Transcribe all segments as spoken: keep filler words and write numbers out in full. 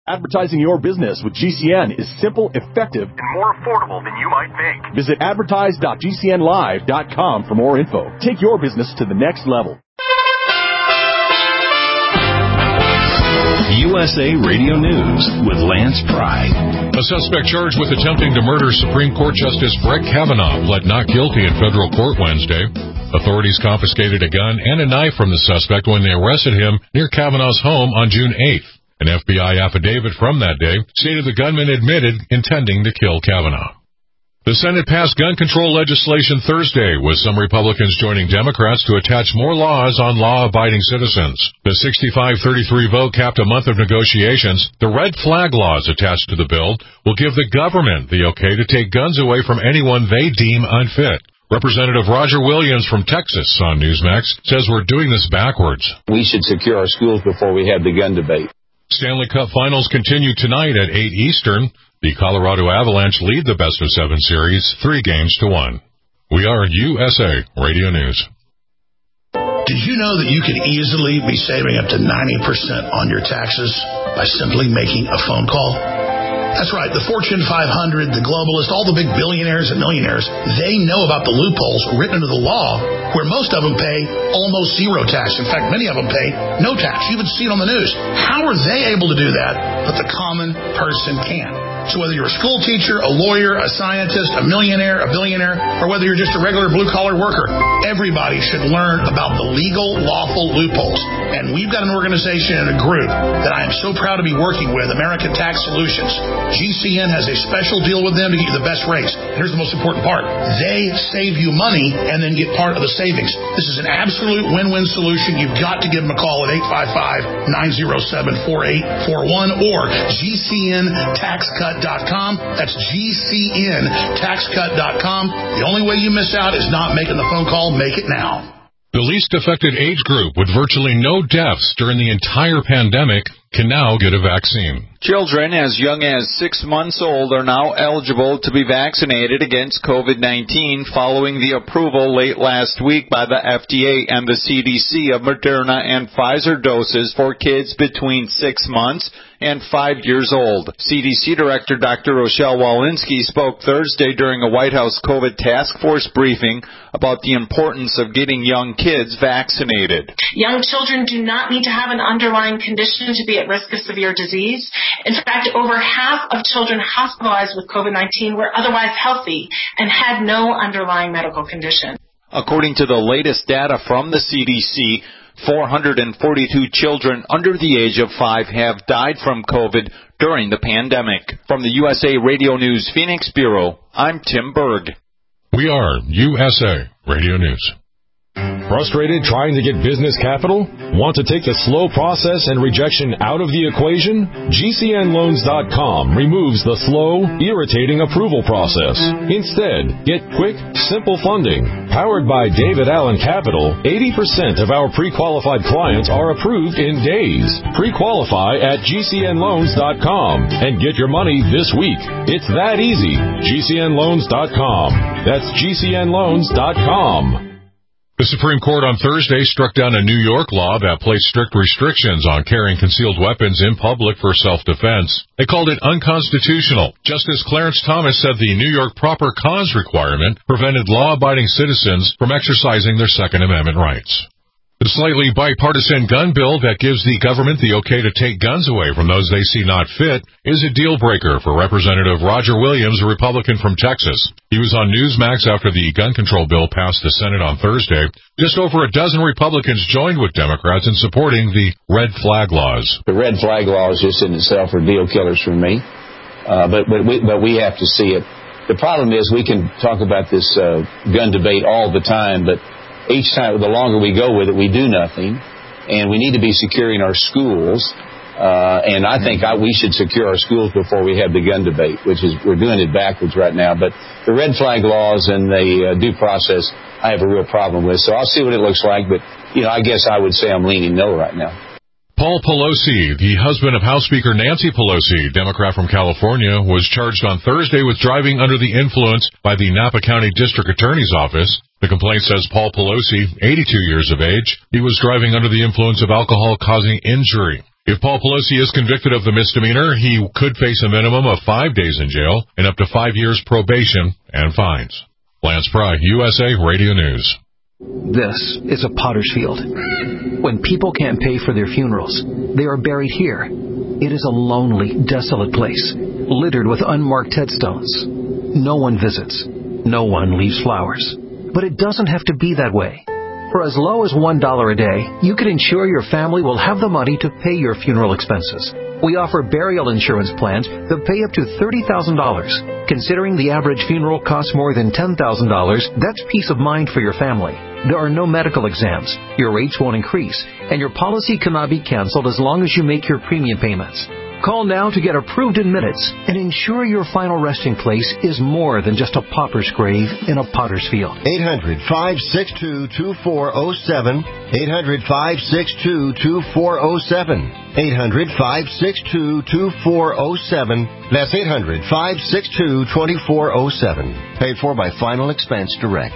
Advertising your business with G C N is simple, effective, and more affordable than you might think. Visit advertise dot g c n live dot com for more info. Take your business to the next level. U S A Radio News with Lance Pry. A suspect charged with attempting to murder Supreme Court Justice Brett Kavanaugh pled not guilty in federal court Wednesday. Authorities confiscated a gun and a knife from the suspect when they arrested him near Kavanaugh's home on June eighth. An F B I affidavit from that day stated the gunman admitted intending to kill Kavanaugh. The Senate passed gun control legislation Thursday, with some Republicans joining Democrats to attach more laws on law-abiding citizens. The sixty-five thirty-three vote capped a month of negotiations. The red flag laws attached to the bill will give the government the okay to take guns away from anyone they deem unfit. Representative Roger Williams from Texas on Newsmax says we're doing this backwards. We should secure our schools before we have the gun debate. Stanley Cup Finals continue tonight at eight Eastern. The Colorado Avalanche lead the best of seven series, three games to one. We are U S A Radio News. Did you know that you could easily be saving up to ninety percent on your taxes by simply making a phone call? That's right. The Fortune five hundred, the globalists, all the big billionaires and millionaires, they know about the loopholes written into the law where most of them pay almost zero tax. In fact, many of them pay no tax. You even see it on the news. How are they able to do that, but the common person can't? So whether you're a school teacher, a lawyer, a scientist, a millionaire, a billionaire, or whether you're just a regular blue-collar worker, everybody should learn about the legal, lawful loopholes. And we've got an organization and a group that I am so proud to be working with, American Tax Solutions. G C N has a special deal with them to get you the best rates. Here's the most important part. They save you money and then get part of the savings. This is an absolute win-win solution. You've got to give them a call at eight five five, nine oh seven, four eight four one or G C N tax cut dot com. That's G C N tax cut dot com. The only way you miss out is not making the phone call. Make it now. The least affected age group with virtually no deaths during the entire pandemic can now get a vaccine. Children as young as six months old are now eligible to be vaccinated against COVID nineteen following the approval late last week by the F D A and the C D C of Moderna and Pfizer doses for kids between six months and five years old. C D C Director Doctor Rochelle Walensky spoke Thursday during a White House COVID task force briefing about the importance of getting young kids vaccinated. Young children do not need to have an underlying condition to be at risk of severe disease. In fact, over half of children hospitalized with COVID nineteen were otherwise healthy and had no underlying medical condition. According to the latest data from the C D C, four hundred forty-two children under the age of five have died from COVID during the pandemic. From the U S A Radio News Phoenix Bureau, I'm Tim Berg. We are U S A Radio News. Frustrated trying to get business capital? Want to take the slow process and rejection out of the equation? G C N loans dot com removes the slow, irritating approval process. Instead, get quick, simple funding. Powered by David Allen Capital, eighty percent of our pre-qualified clients are approved in days. Pre-qualify at G C N loans dot com and get your money this week. It's that easy. G C N loans dot com. That's G C N loans dot com. The Supreme Court on Thursday struck down a New York law that placed strict restrictions on carrying concealed weapons in public for self-defense. They called it unconstitutional. Justice Clarence Thomas said the New York proper cause requirement prevented law-abiding citizens from exercising their Second Amendment rights. The slightly bipartisan gun bill that gives the government the okay to take guns away from those they see not fit is a deal-breaker for Representative Roger Williams, a Republican from Texas. He was on Newsmax after the gun control bill passed the Senate on Thursday. Just over a dozen Republicans joined with Democrats in supporting the red flag laws. The red flag laws just in itself are deal killers for me, uh, but, but, we, but we have to see it. The problem is we can talk about this uh, gun debate all the time, but each time, the longer we go with it, we do nothing, and we need to be securing our schools, uh, and I think I, we should secure our schools before we have the gun debate, which is, we're doing it backwards right now, but the red flag laws and the uh, due process, I have a real problem with, so I'll see what it looks like, but, you know, I guess I would say I'm leaning no right now. Paul Pelosi, the husband of House Speaker Nancy Pelosi, Democrat from California, was charged on Thursday with driving under the influence by the Napa County District Attorney's Office. The complaint says Paul Pelosi, eighty-two years of age, he was driving under the influence of alcohol causing injury. If Paul Pelosi is convicted of the misdemeanor, he could face a minimum of five days in jail and up to five years probation and fines. Lance Pry, U S A Radio News. This is a potter's field. When people can't pay for their funerals, they are buried here. It is a lonely, desolate place, littered with unmarked headstones. No one visits. No one leaves flowers. But it doesn't have to be that way. For as low as one dollar a day, you can ensure your family will have the money to pay your funeral expenses. We offer burial insurance plans that pay up to thirty thousand dollars. Considering the average funeral costs more than ten thousand dollars, that's peace of mind for your family. There are no medical exams, your rates won't increase, and your policy cannot be canceled as long as you make your premium payments. Call now to get approved in minutes and ensure your final resting place is more than just a pauper's grave in a potter's field. eight hundred, five six two, two four zero seven. eight hundred, five six two, two four zero seven. eight hundred, five six two, two four zero seven. That's eight hundred, five six two, two four zero seven. Paid for by Final Expense Direct.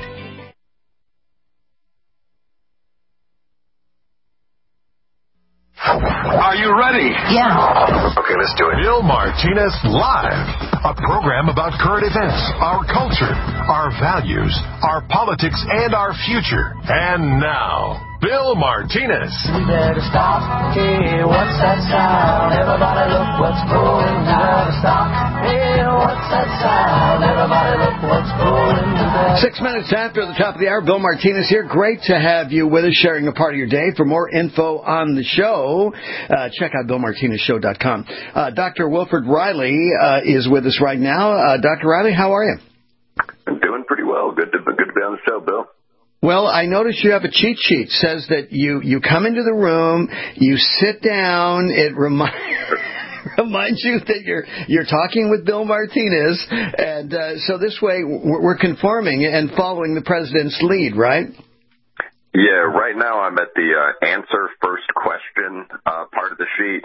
Are you ready? Yeah. Okay, let's do it. Bill Martinez Live, a program about current events, our culture, our values, our politics, and our future. And now, Bill Martinez. We better stop. Hey, what's that sound? Everybody look what's going down. Stop. Hey, what's that sound? Everybody look what's going down. Six minutes after the top of the hour, Bill Martinez here. Great to have you with us, sharing a part of your day. For more info on the show, uh, check out bill martinez show dot com. Uh, Doctor Wilfred Riley uh, is with us right now. Uh, Doctor Riley, how are you? I'm doing pretty well. Good to, good to be on the show, Bill. Well, I noticed you have a cheat sheet. It says that you, you come into the room, you sit down, it reminds... reminds you that you're you're talking with Bill Martinez, and uh, so this way we're conforming and following the president's lead, right? Yeah, right now I'm at the uh, answer first question uh, part of the sheet.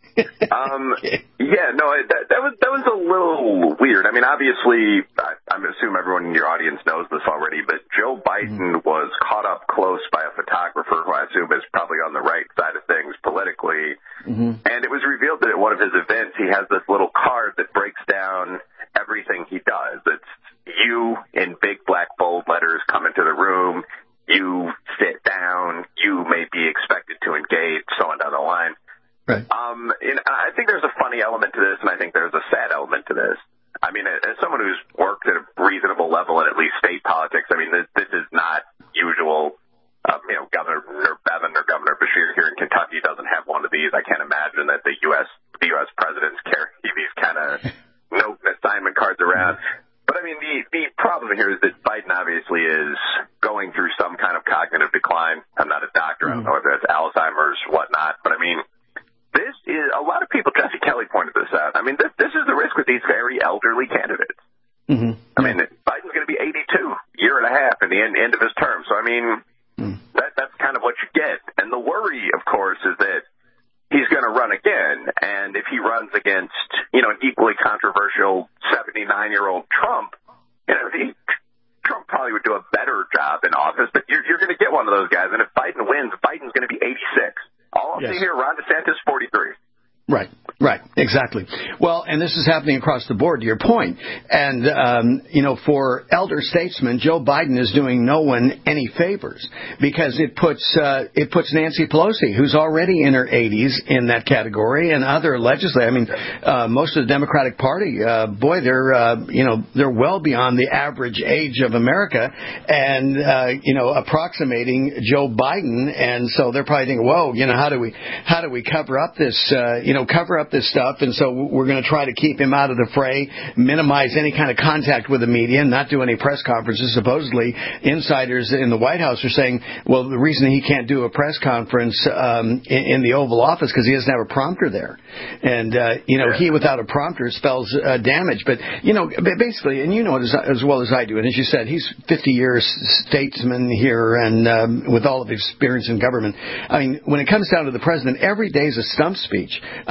um, yeah, no, that, that was that was a little weird. I mean, obviously, I, I'm assuming everyone in your audience knows this already, but Joe Biden mm-hmm. was caught up close by a photographer who I assume is probably on the right side of things politically. Mm-hmm. And it was revealed that at one of his events, he has this little card that breaks down everything he does. It's you in big black bold letters come into the room, you sit down, you may be expected to engage, so on down the line. Right. Um, and I think there's a funny element to this, and I think there's a sad element to this. I mean, as someone who's worked at a reasonable level in at least state politics, I mean, this, this is not usual. Um, you know, Governor Bevin or Governor Beshear here in Kentucky doesn't have one of these. I can't imagine that the U S the U S presidents carry these kind of note assignment cards around. But I mean, the the problem here is that Biden obviously is going through some kind of cognitive decline. I'm not a doctor. I don't know if that's Alzheimer's, whatnot. But I mean, this is a lot of people. Jesse Kelly pointed this out. I mean, this this is the risk with these very elderly candidates. Mm-hmm. I mean, Biden's going to be eighty-two, year and a half, in the end, end of his term. So I mean, mm. that that's kind of what you get. And the worry, of course, is that he's going to run again. And if he runs against, you know, an equally controversial seventy-nine-year-old Trump, you know, he, Trump probably would do a better job in office. But you're you're going to get one of those guys. And if Biden wins, Biden's going to be eighty-six. All I'm yes. seeing here, Ron DeSantis, forty-three. Right, right, exactly. Well, and this is happening across the board, to your point. And, um, you know, for elder statesmen, Joe Biden is doing no one any favors because it puts uh, it puts Nancy Pelosi, who's already in her eighties, in that category, and other legislators. I mean, uh, most of the Democratic Party, uh, boy, they're, uh, you know, they're well beyond the average age of America and, uh, you know, approximating Joe Biden. And so they're probably thinking, whoa, you know, how do we how do we cover up this, uh, you know, cover up this stuff, and so we're going to try to keep him out of the fray, minimize any kind of contact with the media, and not do any press conferences. Supposedly, insiders in the White House are saying, well, the reason he can't do a press conference um, in, in the Oval Office because he doesn't have a prompter there. And, uh, you know, he without a prompter spells uh, damage. But, you know, basically, and you know it as, as well as I do, and as you said, he's fifty years statesman here and um, with all of his experience in government. I mean, when it comes down to the president, every day is a stump speech. I mean, you have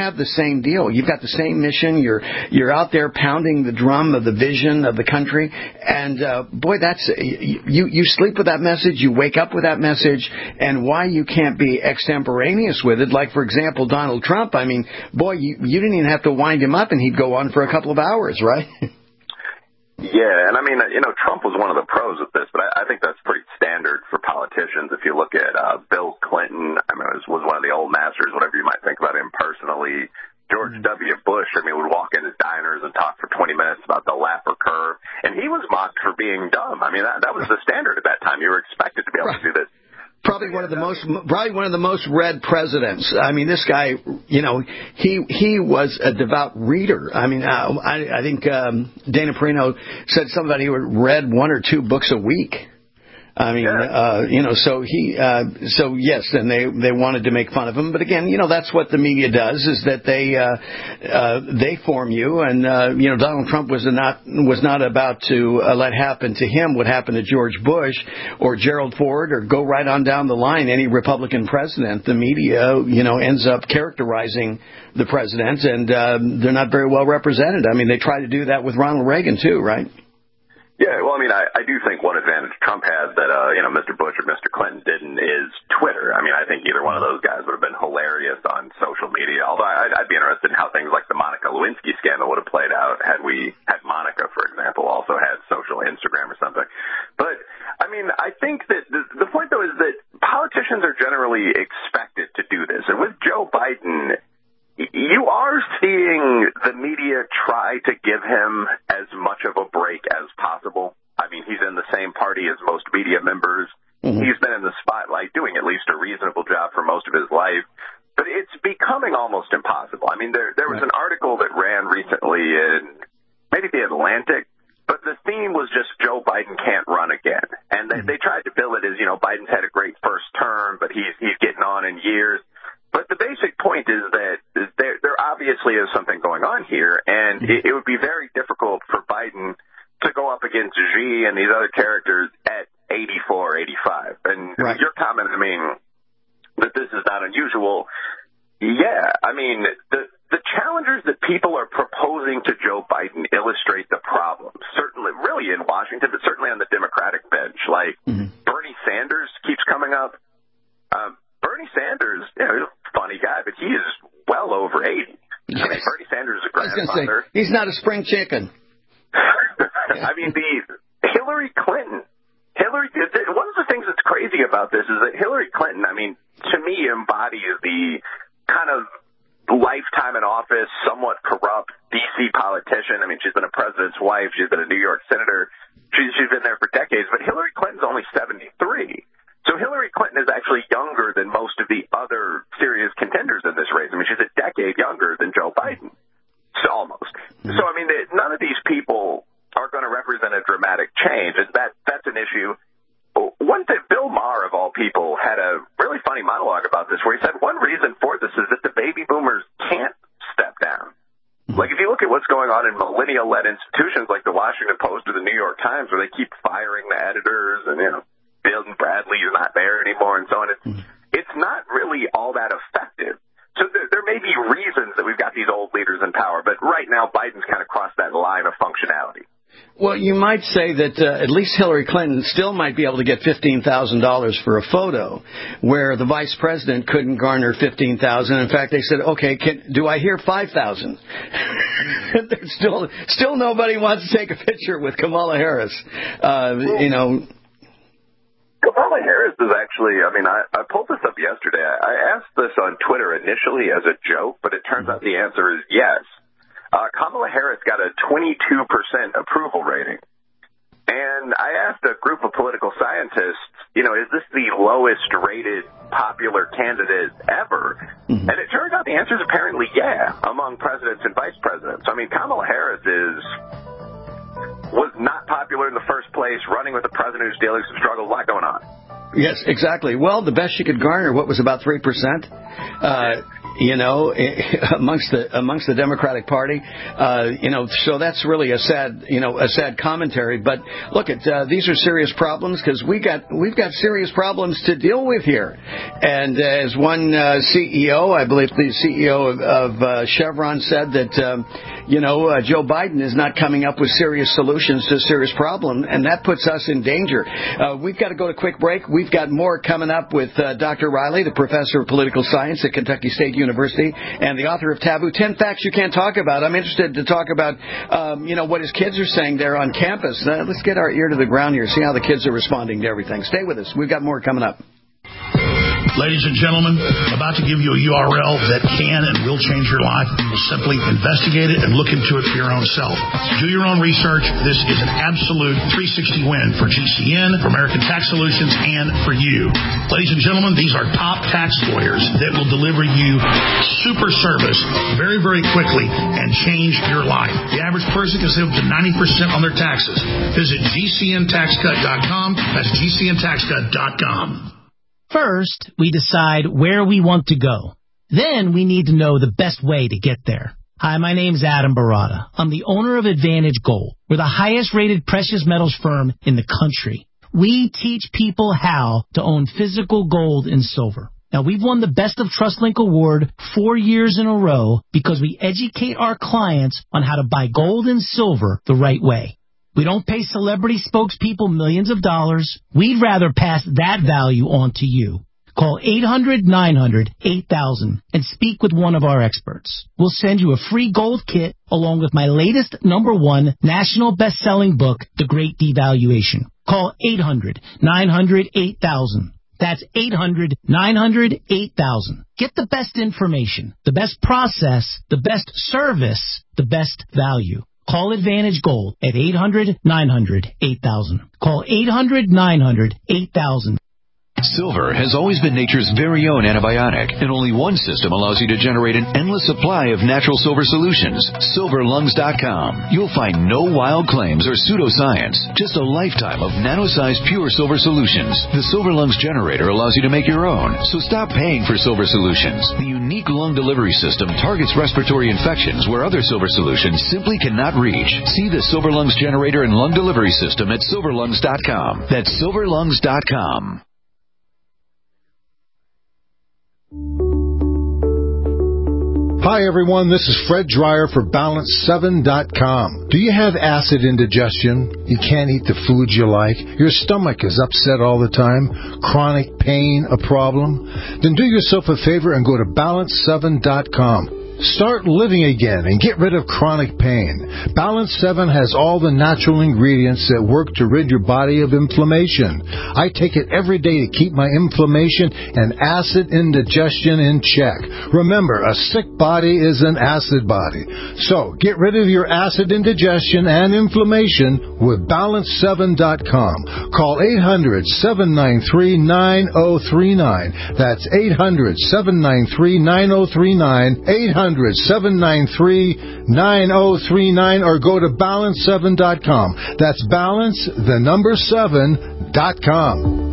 have the same deal. You've got the same mission. You're you're out there pounding the drum of the vision of the country, and uh, boy, that's you. You sleep with that message. You wake up with that message, and why you can't be extemporaneous with it? Like, for example, Donald Trump. I mean, boy, you, you didn't even have to wind him up, and he'd go on for a couple of hours, right? Yeah, and I mean, you know, Trump was one of the pros of this, but I, I think that's pretty standard for politicians. If you look at uh, Bill Clinton, I mean, was, was one of the old masters, whatever you might think about him personally. George W. Bush, I mean, would walk into diners and talk for twenty minutes about the Laffer curve, and he was mocked for being dumb. I mean, that, that was the standard at that time. You were expected to be able to do this. Probably one of the most, probably one of the most read presidents. I mean, this guy, you know, he he was a devout reader. I mean, uh, I, I think um, Dana Perino said something about he read one or two books a week. I mean, uh, you know, so he, uh, so yes, and they, they wanted to make fun of him. But again, you know, that's what the media does, is that they, uh, uh, they form you. And, uh, you know, Donald Trump was not, was not about to uh, let happen to him what happened to George Bush or Gerald Ford, or go right on down the line, any Republican president. The media, you know, ends up characterizing the president, and, uh, they're not very well represented. I mean, they tried to do that with Ronald Reagan too, right? Yeah, well, I mean, I, I do think one advantage Trump had that, uh, you know, Mister Bush or Mister Clinton didn't is Twitter. I mean, I think either one of those guys would have been hilarious on social media, although I'd, I'd be interested in how things like the Monica Lewinsky scandal would have played out had we had Monica, for example, also had social Instagram or something. But, I mean, I think that the, the point, though, is that politicians are generally expected to do this. And with Joe Biden, you are seeing the media try to give him as much of a break as possible. I mean, he's in the same party as most media members. Mm-hmm. He's been in the spotlight doing at least a reasonable job for most of his life. But it's becoming almost impossible. I mean, there there was an article that ran recently in maybe The Atlantic, but the theme was just Joe Biden can't run again. And they, they tried to bill it as, you know, Biden's had a great first term, but he's he's getting on in years. But the basic point is that there, there obviously is something going on here, and it, it would be very difficult for Biden to go up against Xi and these other characters at eighty-four, eighty-five. And right. Your comment, I mean, that this is not unusual. Yeah, I mean, the the challenges that people are proposing to Joe Biden illustrate the problem. Certainly, really in Washington, but certainly on the Democratic bench. Like, mm-hmm. Bernie Sanders keeps coming up. Um, Bernie Sanders, you know, he's a funny guy, but he is well over eighty. Yes. I mean, Bernie Sanders is a grandfather. Say, he's not a spring chicken. I mean, the Hillary Clinton. Hillary, one of the things that's crazy about this is that Hillary Clinton, I mean, to me, embodies the kind of lifetime in office, somewhat corrupt D C politician. I mean, she's been a president's wife. She's been a New York senator. She's, she's been there for decades. But Hillary Clinton's only seventy-three. So Hillary Clinton is actually younger than most of the other serious contenders in this race. I mean, she's a decade younger than Joe Biden. So almost. Mm-hmm. So, I mean, they, none of these people are going to represent a dramatic change. And that that's an issue. One thing, Bill Maher, of all people, had a really funny monologue about this where he said one reason for this is that the baby boomers can't step down. Mm-hmm. Like, if you look at what's going on in millennial-led institutions like the Washington Post or the New York Times, where they keep firing the editors and, you know, Bill Bradley is not there anymore and so on, it's, mm-hmm. it's not really all that effective. So there, there may be reasons that we've got these old leaders in power, but right now Biden's kind of crossed that line of functionality. Well, you might say that uh, at least Hillary Clinton still might be able to get fifteen thousand dollars for a photo, where the vice president couldn't garner fifteen thousand dollars. In fact, they said, okay, can, do I hear five thousand dollars? There's still, still nobody wants to take a picture with Kamala Harris. Uh, well, you know. Kamala Harris is actually, I mean, I, I pulled this up yesterday. I, I asked this on Twitter initially as a joke, but it turns out the answer is yes. Uh, Kamala Harris got a twenty-two percent approval rating. And I asked a group of political scientists, you know, is this the lowest rated popular candidate ever? Mm-hmm. And it turns out the answer is apparently yeah, among presidents and vice presidents. I mean, Kamala Harris is was not popular in the first place, running with a president who's dealing with some struggle, a lot going on. Yes, exactly. Well, the best she could garner, what was about three percent? Uh, you know, amongst the amongst the Democratic Party. Uh, you know, so that's really a sad, you know, a sad commentary. But look, at uh, these are serious problems because we got we've got serious problems to deal with here. And uh, as one uh, C E O, I believe the C E O of, of uh, Chevron said that, um, you know, uh, Joe Biden is not coming up with serious solutions to serious problem, and that puts us in danger. Uh, we've got to go to a quick break. We've got more coming up with uh, Doctor Riley, the professor of political science at Kentucky State University and the author of Taboo, ten Facts You Can't Talk About. I'm interested to talk about, um, you know, what his kids are saying there on campus. Uh, let's get our ear to the ground here, see how the kids are responding to everything. Stay with us. We've got more coming up. Ladies and gentlemen, about to give you a U R L that can and will change your life. Simply investigate it and look into it for your own self. Do your own research. This is an absolute three sixty win for G C N, for American Tax Solutions, and for you. Ladies and gentlemen, these are top tax lawyers that will deliver you super service very, very quickly and change your life. The average person can save up to ninety percent on their taxes. Visit G C N tax cut dot com. That's G C N tax cut dot com. First, we decide where we want to go. Then we need to know the best way to get there. Hi, my name's Adam Barada. I'm the owner of Advantage Gold. We're the highest rated precious metals firm in the country. We teach people how to own physical gold and silver. Now, we've won the Best of TrustLink Award four years in a row because we educate our clients on how to buy gold and silver the right way. We don't pay celebrity spokespeople millions of dollars. We'd rather pass that value on to you. Call eight hundred nine hundred eight thousand and speak with one of our experts. We'll send you a free gold kit along with my latest number one national best-selling book, The Great Devaluation. Call eight hundred nine hundred eight thousand. That's eight hundred nine hundred eight thousand. Get the best information, the best process, the best service, the best value. Call Advantage Gold at eight hundred nine hundred eight thousand. Call eight hundred nine hundred eight thousand. Silver has always been nature's very own antibiotic, and only one system allows you to generate an endless supply of natural silver solutions. silver lungs dot com. You'll find no wild claims or pseudoscience, just a lifetime of nano-sized pure silver solutions. The Silver Lungs generator allows you to make your own, so stop paying for silver solutions. The unique lung delivery system targets respiratory infections where other silver solutions simply cannot reach. See the Silver Lungs generator and lung delivery system at silver lungs dot com. That's silver lungs dot com. Hi everyone, this is Fred Dreyer for balance seven dot com. Do you have acid indigestion? You can't eat the foods you like? Your stomach is upset all the time? Chronic pain a problem? Then do yourself a favor and go to balance seven dot com. Start living again and get rid of chronic pain. Balance seven has all the natural ingredients that work to rid your body of inflammation. I take it every day to keep my inflammation and acid indigestion in check. Remember, a sick body is an acid body. So, get rid of your acid indigestion and inflammation with balance seven dot com. Call eight hundred seven nine three nine zero three nine. That's eight hundred seven nine three nine zero three nine. eight hundred seven nine three nine zero three nine or go to balance seven dot com. That's balance, the number seven dot com.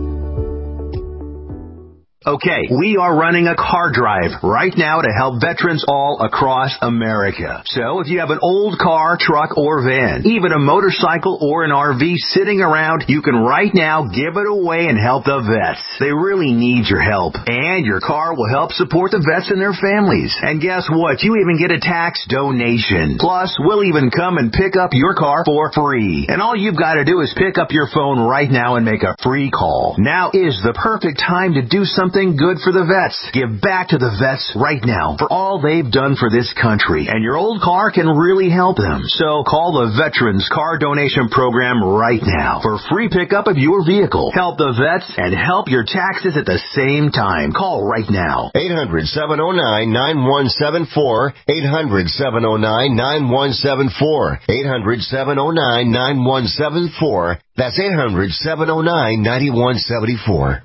Okay, we are running a car drive right now to help veterans all across America. So if you have an old car, truck, or van, even a motorcycle or an R V sitting around, you can right now give it away and help the vets. They really need your help. And your car will help support the vets and their families. And guess what? You even get a tax donation. Plus, we'll even come and pick up your car for free. And all you've got to do is pick up your phone right now and make a free call. Now is the perfect time to do something good for the vets. Give back to the vets right now for all they've done for this country. And your old car can really help them. So call the Veterans Car Donation Program right now for free pickup of your vehicle. Help the vets and help your taxes at the same time. Call right now. eight hundred seven oh nine nine one seven four. eight hundred seven oh nine nine one seven four. eight hundred seven oh nine nine one seven four. That's eight hundred seven oh nine nine one seven four.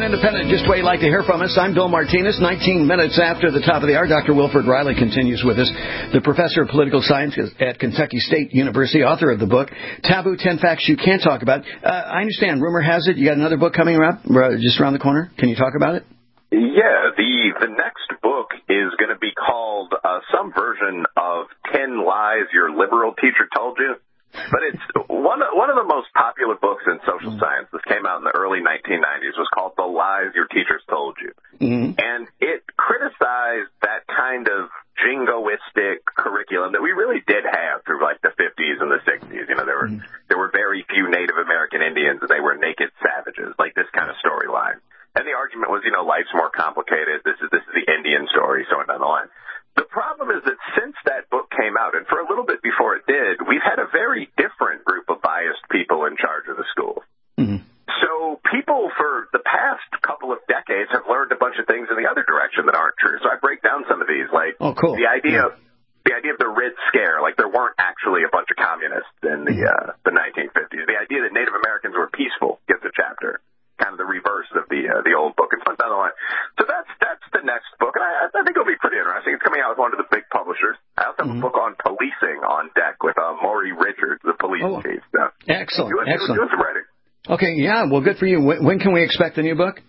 Independent, just the way you like to hear from us. I'm Bill Martinez. nineteen minutes after the top of the hour, Doctor Wilfred Riley continues with us, the professor of political science at Kentucky State University, author of the book, Taboo, ten Facts You Can't Talk About. Uh, I understand, rumor has it, you got another book coming around, just around the corner. Can you talk about it? Yeah, the the next book is going to be called uh, some version of ten Lies Your Liberal Teacher Told You. But it's one of, one of the most popular books in social science. This came out in the early nineteen nineties. Was called The Lies Your Teachers Told You. Mm-hmm. And it criticized that kind of jingoistic curriculum that we really did have through like the fifties and the sixties. You know, there were mm-hmm. there were very few Native American Indians and they were naked savages, like this kind of storyline. And the argument was, you know, life's more complicated. This is this is the Indian story, so on down the line. The problem is that since that book came out, and for a little bit before it did, we've had a very different group of biased people in charge of the schools. Mm-hmm. So people for the past couple of decades have learned a bunch of things in the other direction that aren't true. So I break down some of these, like oh, cool. the idea yeah. the idea of the Red Scare, like there weren't actually a bunch of communists in the uh, the nineteen fifties. The idea that Native Americans were peaceful gets a chapter. Kind of the reverse of the uh, the old book. It's down the line. So that's that's the next book, and I, I think it'll be pretty interesting. It's coming out with one of the big publishers. I also have mm-hmm. a book on policing on deck with uh, Maury Richards, the police oh, chief. So, excellent, doing, excellent. Doing some writing. Okay, yeah, well, good for you. When, when can we expect the new book?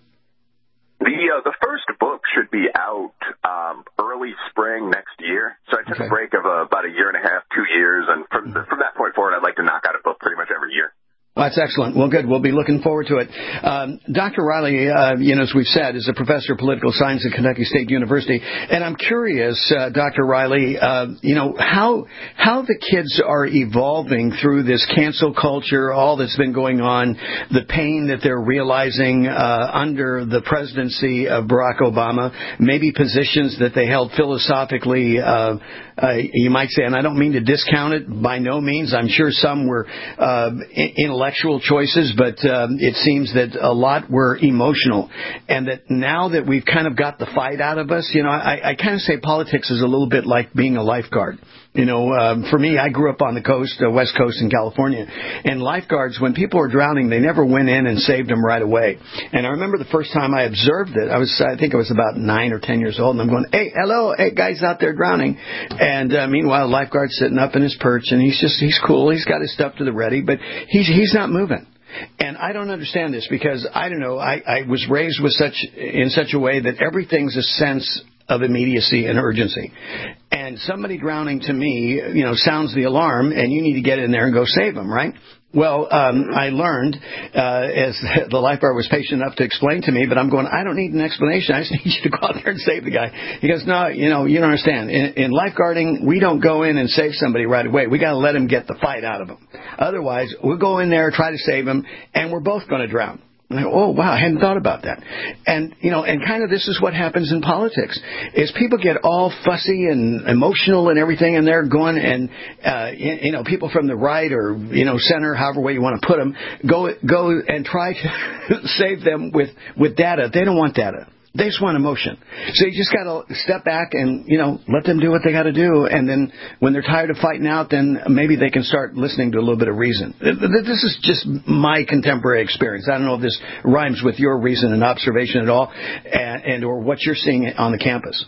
The uh, the first book should be out um, early spring next year. So I took okay. a break of uh, about a year and a half, two years, and from mm-hmm. from that point forward, I'd like to knock out a book pretty much every year. Well, that's excellent. Well, good. We'll be looking forward to it. Um, Doctor Riley, uh, you know, as we've said, is a professor of political science at Kentucky State University. And I'm curious, uh, Doctor Riley, uh, you know, how how the kids are evolving through this cancel culture, all that's been going on, the pain that they're realizing uh, under the presidency of Barack Obama, maybe positions that they held philosophically, uh, uh, you might say, and I don't mean to discount it by no means. I'm sure some were uh, intellectual choices, but um, it seems that a lot were emotional, and that now that we've kind of got the fight out of us, you know, I, I kind of say politics is a little bit like being a lifeguard. You know, um, for me, I grew up on the coast, uh, West Coast in California, and lifeguards, when people were drowning, they never went in and saved them right away. And I remember the first time I observed it, I was, I think I was about nine or ten years old, and I'm going, hey, hello, hey, guys out there drowning. And uh, meanwhile, the lifeguard's sitting up in his perch, and he's just, he's cool, he's got his stuff to the ready, but he's, he's not moving. And I don't understand this because, I don't know, I, I was raised with such, in such a way that everything's a sense of immediacy and urgency. And somebody drowning to me, you know, sounds the alarm, and you need to get in there and go save them, right? Well, um, I learned, uh, as the lifeguard was patient enough to explain to me, but I'm going, I don't need an explanation. I just need you to go out there and save the guy. He goes, no, you know, you don't understand. In, in lifeguarding, we don't go in and save somebody right away. We got to let him get the fight out of him. Otherwise, we'll go in there, try to save him, and we're both going to drown. And I go, oh, wow, I hadn't thought about that. And, you know, and kind of this is what happens in politics, is people get all fussy and emotional and everything, and they're going and, uh, you know, people from the right or, you know, center, however way you want to put them, go, go and try to save them with, with data. They don't want data. They just want emotion. So you just got to step back and, you know, let them do what they got to do. And then when they're tired of fighting out, then maybe they can start listening to a little bit of reason. This is just my contemporary experience. I don't know if this rhymes with your reason and observation at all, and, and or what you're seeing on the campus.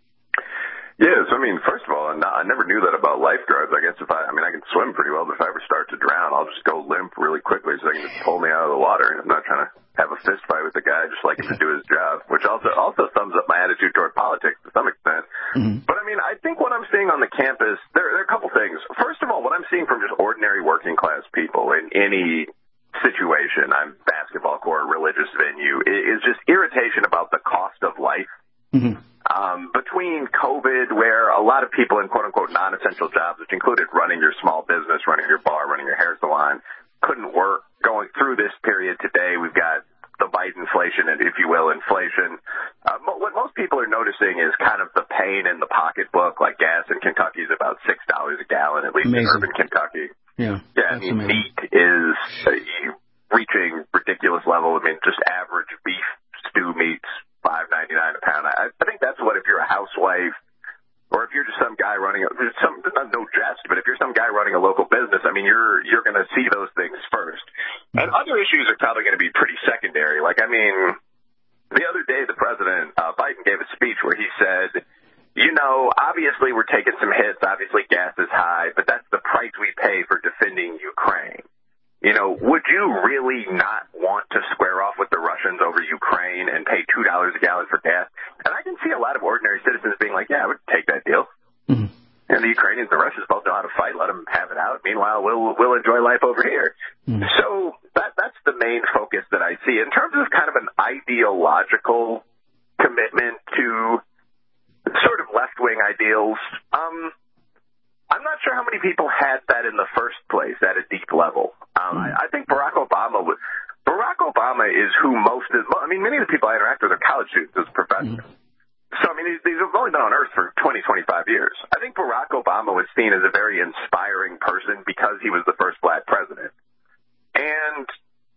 Yes, I mean, first of all, I never knew that about lifeguards. I guess if I, I mean, I can swim pretty well, but if I ever start to drown, I'll just go limp really quickly so they can just pull me out of the water. I'm not trying to have a fist fight with the guy, just like him to do his job, which also also sums up my attitude toward politics to some extent. Mm-hmm. But I mean, I think what I'm seeing on the campus, there, there are a couple things. First of all, what I'm seeing from just ordinary working class people in any situation, I'm basketball court, religious venue, is just irritation about the cost of life. Mm-hmm. Um, between COVID, where a lot of people in quote-unquote non-essential jobs, which included running your small business, running your bar, running your hair salon, couldn't work. Going through this period today, we've got the Bidenflation, and if you will, inflation. Uh, what most people are noticing is kind of the pain in the pocketbook, like gas in Kentucky is about six dollars a gallon, at least amazing. In urban Kentucky. Yeah, yeah. I mean, amazing. Meat is uh, reaching ridiculous level. I mean, just average beef stew meats, five ninety-nine a pound. I, I think that's what, if you're a housewife or if you're just some guy running a, some, no jest, but if you're some guy running a local business, I mean, you're, you're going to see those things first. And other issues are probably going to be pretty secondary. Like, I mean, the other day the president, uh, Biden, gave a speech where he said, you know, obviously we're taking some hits. Obviously gas is high, but that's the price we pay for defending Ukraine. You know, would you really not want to square off with the Russians over Ukraine and pay two dollars a gallon for gas? And I can see a lot of ordinary citizens being like, yeah, I would take that deal. Mm-hmm. And the Ukrainians and the Russians both know how to fight. Let them have it out. Meanwhile, we'll we'll enjoy life over here. Mm-hmm. So that that's the main focus that I see. In terms of kind of an ideological commitment to sort of left-wing ideals, um, I'm not sure how many people had that in the first place at a deep level. Um, I, I think Barack Obama was, Barack Obama is who most is, I mean, many of the people I interact with are college students as professors. Mm. So, I mean, these, these have only been on Earth for twenty, twenty-five years. I think Barack Obama was seen as a very inspiring person because he was the first black president. And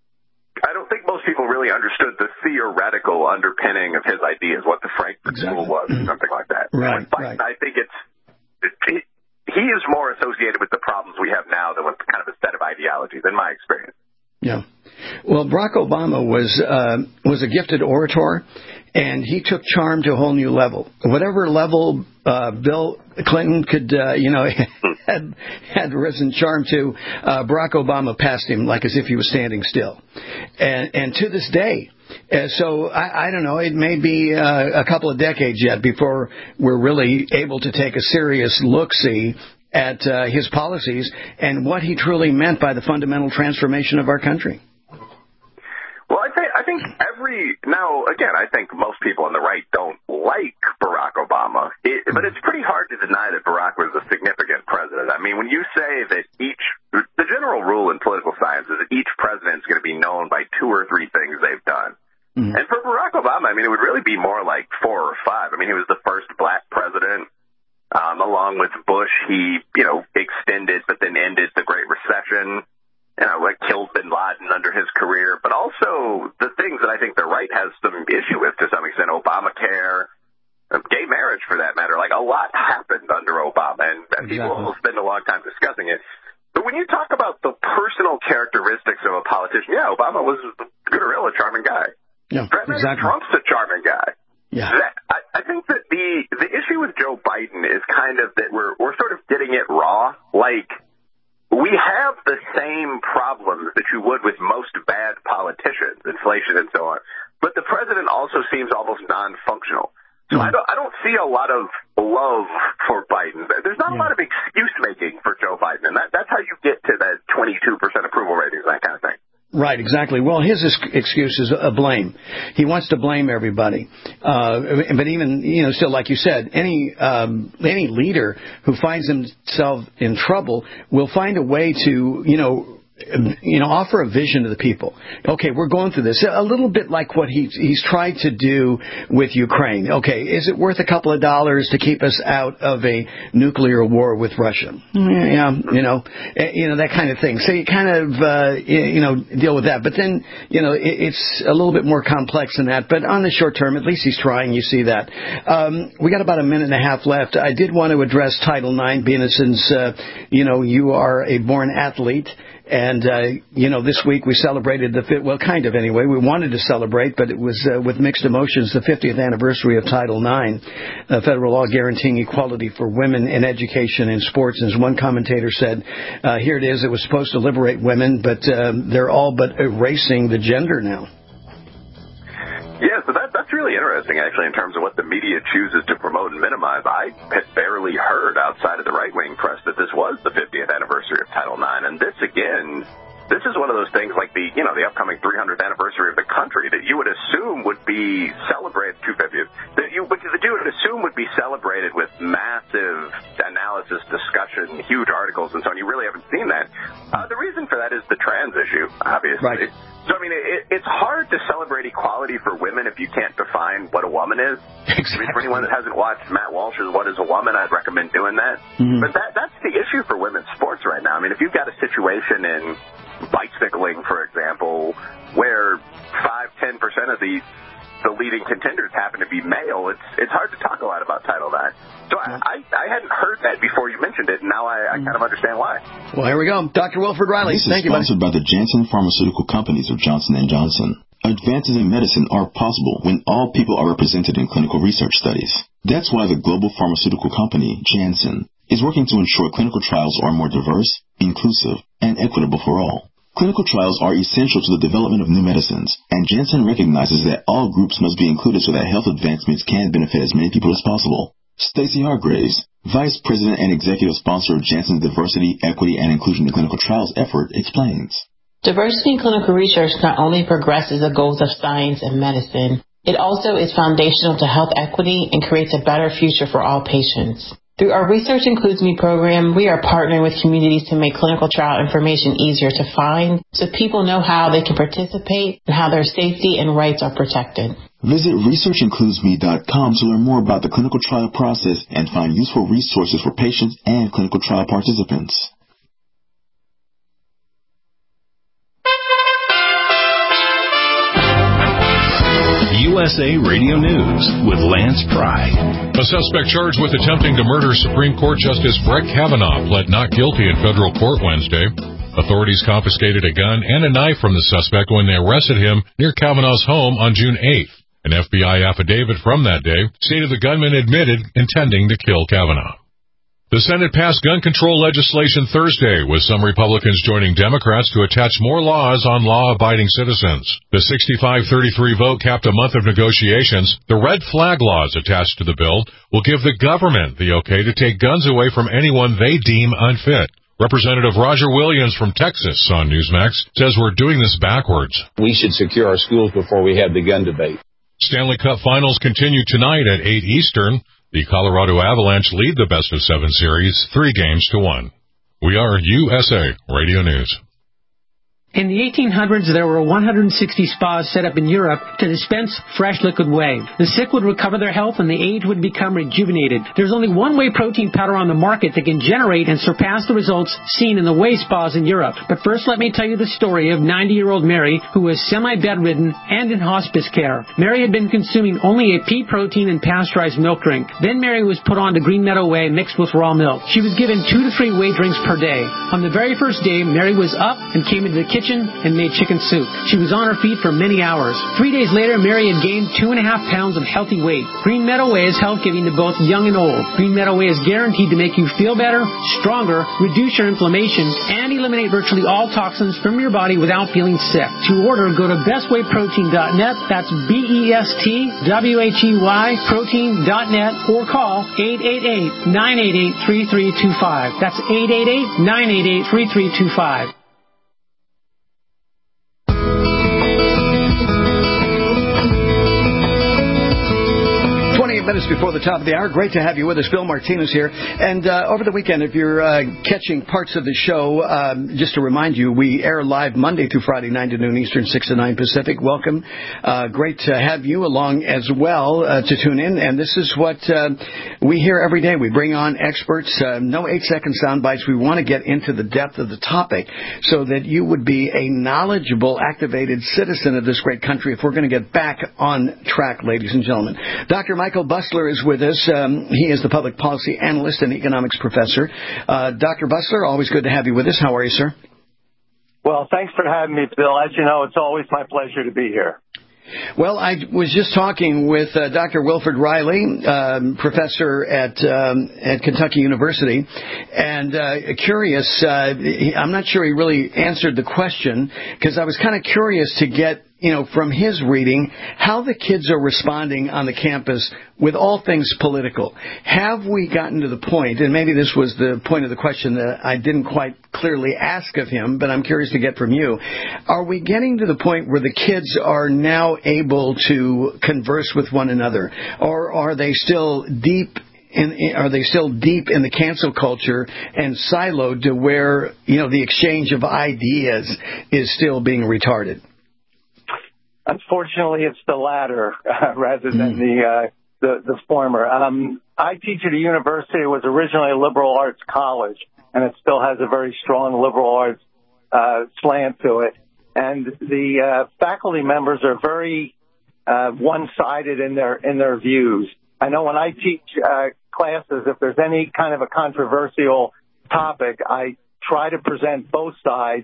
I don't think most people really understood the theoretical underpinning of his ideas, what the Frankfurt exactly. School was, or something like that. Right, Biden, right. I think it's, it, he is more associated with the problems we have now than with kind of a set of ideologies, in my experience. Yeah. Well, Barack Obama was uh, was a gifted orator, and he took charm to a whole new level. Whatever level uh, Bill Clinton could, uh, you know, had, had risen charm to, uh, Barack Obama passed him like as if he was standing still. And, and to this day, Uh, so I, I don't know. It may be uh, a couple of decades yet before we're really able to take a serious look-see at uh, his policies and what he truly meant by the fundamental transformation of our country. Well, I think I think every now again, I think most people on the right don't like Barack Obama, it, but it's pretty hard to deny that Barack was a significant president. I mean, when you say that each the general rule in political science is that each president is going to be known by two or three things they've done. Mm-hmm. And for Barack Obama, I mean, it would really be more like four or five. I mean, he was the first black president. Um, along with Bush, he, you know, extended but then ended the Great Recession. You know, like killed bin Laden under his career. But also the things that I think the right has some issue with to some extent, Obamacare, gay marriage for that matter. Like a lot happened under Obama, and, and exactly. people will spend a long time discussing it. But when you talk about the personal characteristics of a politician, yeah, Obama was a good or ill, a charming guy. Yeah, President exactly. Trump's a charming guy. Yeah. That, I, I think that the the issue with Joe Biden is kind of that we're we're sort of getting it raw. Like we have the same problems that you would with most bad politicians, inflation and so on. But the president also seems almost non-functional. So mm-hmm. I don't I don't see a lot of love for Biden. There's not yeah. a lot of excuse making for Joe Biden, and that, that's how you get to that twenty-two percent approval ratings, that kind of thing. Right, exactly. Well, his excuse is a blame. He wants to blame everybody. Uh, but even, you know, still, like you said, any um, any leader who finds himself in trouble will find a way to, you know, you know, offer a vision to the people. Okay, we're going through this. A little bit like what he's, he's tried to do with Ukraine. Okay, is it worth a couple of dollars to keep us out of a nuclear war with Russia? Yeah, you know, you know, that kind of thing. So you kind of, uh, you know, deal with that. But then, you know, it, it's a little bit more complex than that. But on the short term, at least he's trying. You see that. Um, we got about a minute and a half left. I did want to address Title nine, being that since, uh, you know, you are a born athlete. And, uh, you know, this week we celebrated the, well, kind of anyway, we wanted to celebrate, but it was uh, with mixed emotions, the fiftieth anniversary of Title nine, a federal law guaranteeing equality for women in education and sports. And as one commentator said, uh, here it is, it was supposed to liberate women, but uh, they're all but erasing the gender now. Yeah, so that, that's really interesting, actually, in terms of what the media chooses to promote and minimize. I had barely heard outside of the right-wing press that this was the fiftieth anniversary of Title nine. And this, again, this is one of those things like the, you know, the upcoming three hundredth anniversary of the country that you would assume would be celebrated, two hundred fiftieth, that you, that you would assume would be celebrated with massive analysis, discussion, huge articles, and so on. You really haven't seen that. Uh, the reason for that is the trans issue, obviously. Right. So, I mean, it, it's hard to celebrate equality for women if you can't define what a woman is. Exactly. I mean, for anyone that hasn't watched Matt Walsh's What is a Woman, I'd recommend doing that. Mm-hmm. But that, that's the issue for women's sports right now. I mean, if you've got a situation in bicycling, for example, where five, ten percent of the the leading contenders happen to be male, it's it's hard to talk a lot about Title nine. So I, I, I hadn't heard that before you mentioned it, and now I, I kind of understand why. Well, here we go. Doctor Wilfred Riley, this thank you. This is sponsored by the Janssen Pharmaceutical Companies of Johnson and Johnson. Advances in medicine are possible when all people are represented in clinical research studies. That's why the global pharmaceutical company, Janssen, is working to ensure clinical trials are more diverse, inclusive, and equitable for all. Clinical trials are essential to the development of new medicines, and Janssen recognizes that all groups must be included so that health advancements can benefit as many people as possible. Stacey Hargraves, Vice President and Executive Sponsor of Janssen's Diversity, Equity, and Inclusion in Clinical Trials effort, explains. Diversity in clinical research not only progresses the goals of science and medicine, it also is foundational to health equity and creates a better future for all patients. Through our Research Includes Me program, we are partnering with communities to make clinical trial information easier to find so people know how they can participate and how their safety and rights are protected. Visit research includes me dot com to learn more about the clinical trial process and find useful resources for patients and clinical trial participants. U S A Radio News with Lance Pry. A suspect charged with attempting to murder Supreme Court Justice Brett Kavanaugh pled not guilty in federal court Wednesday. Authorities confiscated a gun and a knife from the suspect when they arrested him near Kavanaugh's home on June eighth. An F B I affidavit from that day stated the gunman admitted intending to kill Kavanaugh. The Senate passed gun control legislation Thursday, with some Republicans joining Democrats to attach more laws on law-abiding citizens. The sixty-five thirty-three vote capped a month of negotiations. The red flag laws attached to the bill will give the government the okay to take guns away from anyone they deem unfit. Representative Roger Williams from Texas on Newsmax says we're doing this backwards. We should secure our schools before we have the gun debate. Stanley Cup Finals continue tonight at eight Eastern. The Colorado Avalanche lead the best of seven series, three games to one. We are U S A Radio News. In the eighteen hundreds, there were one hundred sixty spas set up in Europe to dispense fresh liquid whey. The sick would recover their health and the aged would become rejuvenated. There's only one whey protein powder on the market that can generate and surpass the results seen in the whey spas in Europe. But first, let me tell you the story of ninety-year-old Mary, who was semi-bedridden and in hospice care. Mary had been consuming only a pea protein and pasteurized milk drink. Then Mary was put on to Green Meadow Whey mixed with raw milk. She was given two to three whey drinks per day. On the very first day, Mary was up and came into the kitchen and made chicken soup. She was on her feet for many hours. Three days later, Mary had gained two and a half pounds of healthy weight. Green Meadow Whey is health-giving to both young and old. Green Meadow Whey is guaranteed to make you feel better, stronger, reduce your inflammation, and eliminate virtually all toxins from your body without feeling sick. To order, go to best whey protein dot net. That's B E S T W H E Y protein dot net or call eight eight eight, nine eight eight, three three two five. That's eight eight eight, nine eight eight, three three two five. Minutes before the top of the hour. Great to have you with us. Bill Martinez here. And uh, over the weekend, if you're uh, catching parts of the show, um, just to remind you, we air live Monday through Friday, nine to noon Eastern, six to nine Pacific. Welcome. Uh, great to have you along as well uh, to tune in. And this is what uh, we hear every day. We bring on experts, uh, no eight-second sound bites. We want to get into the depth of the topic so that you would be a knowledgeable, activated citizen of this great country if we're going to get back on track, ladies and gentlemen. Doctor Michael Busler is with us. Um, he is the public policy analyst and economics professor. Uh, Doctor Busler, always good to have you with us. How are you, sir? Well, thanks for having me, Bill. As you know, it's always my pleasure to be here. Well, I was just talking with uh, Doctor Wilfred Riley, um, professor at um, at Kentucky University, and uh, curious, uh, he, I'm not sure he really answered the question, because I was kind of curious to get, you know, from his reading, how the kids are responding on the campus with all things political. Have we gotten to the point, and maybe this was the point of the question that I didn't quite clearly ask of him, but I'm curious to get from you, are we getting to the point where the kids are now able to converse with one another, or are they still deep In, are they still deep in the cancel culture and siloed to where, you know, the exchange of ideas is still being retarded? Unfortunately, it's the latter uh, rather than mm. the, uh, the the former. Um, I teach at a university that was originally a liberal arts college, and it still has a very strong liberal arts uh, slant to it. And the uh, faculty members are very uh, one-sided in their in their views. I know when I teach uh, classes, if there's any kind of a controversial topic, I try to present both sides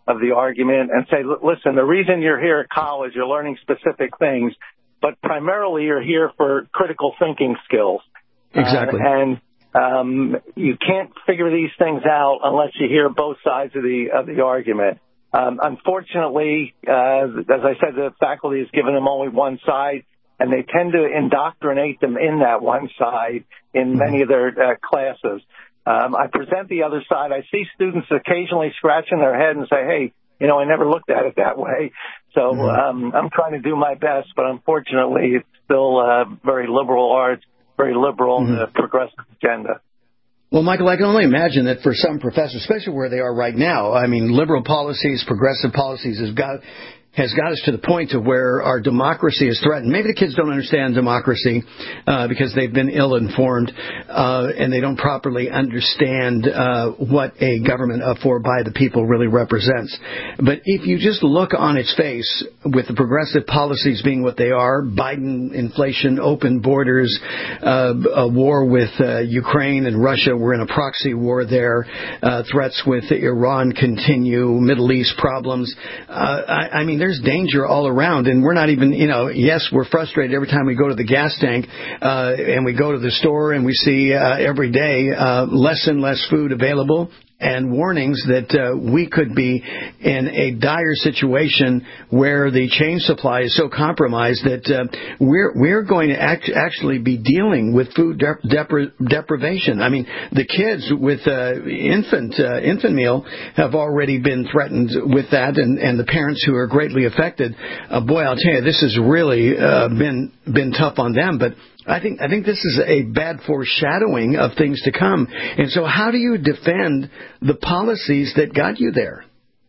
of the argument and say, listen, the reason you're here at college, you're learning specific things, but primarily you're here for critical thinking skills. Exactly. Uh, and um, you can't figure these things out unless you hear both sides of the of the argument. Um, unfortunately, uh, as I said, the faculty has given them only one side, and they tend to indoctrinate them in that one side in many of their uh, classes. Um, I present the other side. I see students occasionally scratching their head and say, hey, you know, I never looked at it that way. So um, I'm trying to do my best, but unfortunately it's still uh, very liberal arts, very liberal mm-hmm. uh, progressive agenda. Well, Michael, I can only imagine that for some professors, especially where they are right now, I mean, liberal policies, progressive policies has got has got us to the point of where our democracy is threatened. Maybe the kids don't understand democracy uh, because they've been ill-informed uh, and they don't properly understand uh, what a government of for by the people really represents. But if you just look on its face, with the progressive policies being what they are, Biden, inflation, open borders, uh, a war with uh, Ukraine and Russia, we're in a proxy war there, uh, threats with Iran continue, Middle East problems. Uh, I, I mean, there's danger all around, and we're not even, you know, yes, we're frustrated every time we go to the gas tank uh, and we go to the store and we see uh, every day uh, less and less food available, and warnings that uh, we could be in a dire situation where the chain supply is so compromised that uh, we're we're going to act, actually be dealing with food dep- depri- deprivation. I mean, the kids with uh, infant uh, infant meal have already been threatened with that, and, and the parents who are greatly affected. Uh, boy, I'll tell you, this has really uh, been been tough on them, but I think I think this is a bad foreshadowing of things to come. And so how do you defend the policies that got you there?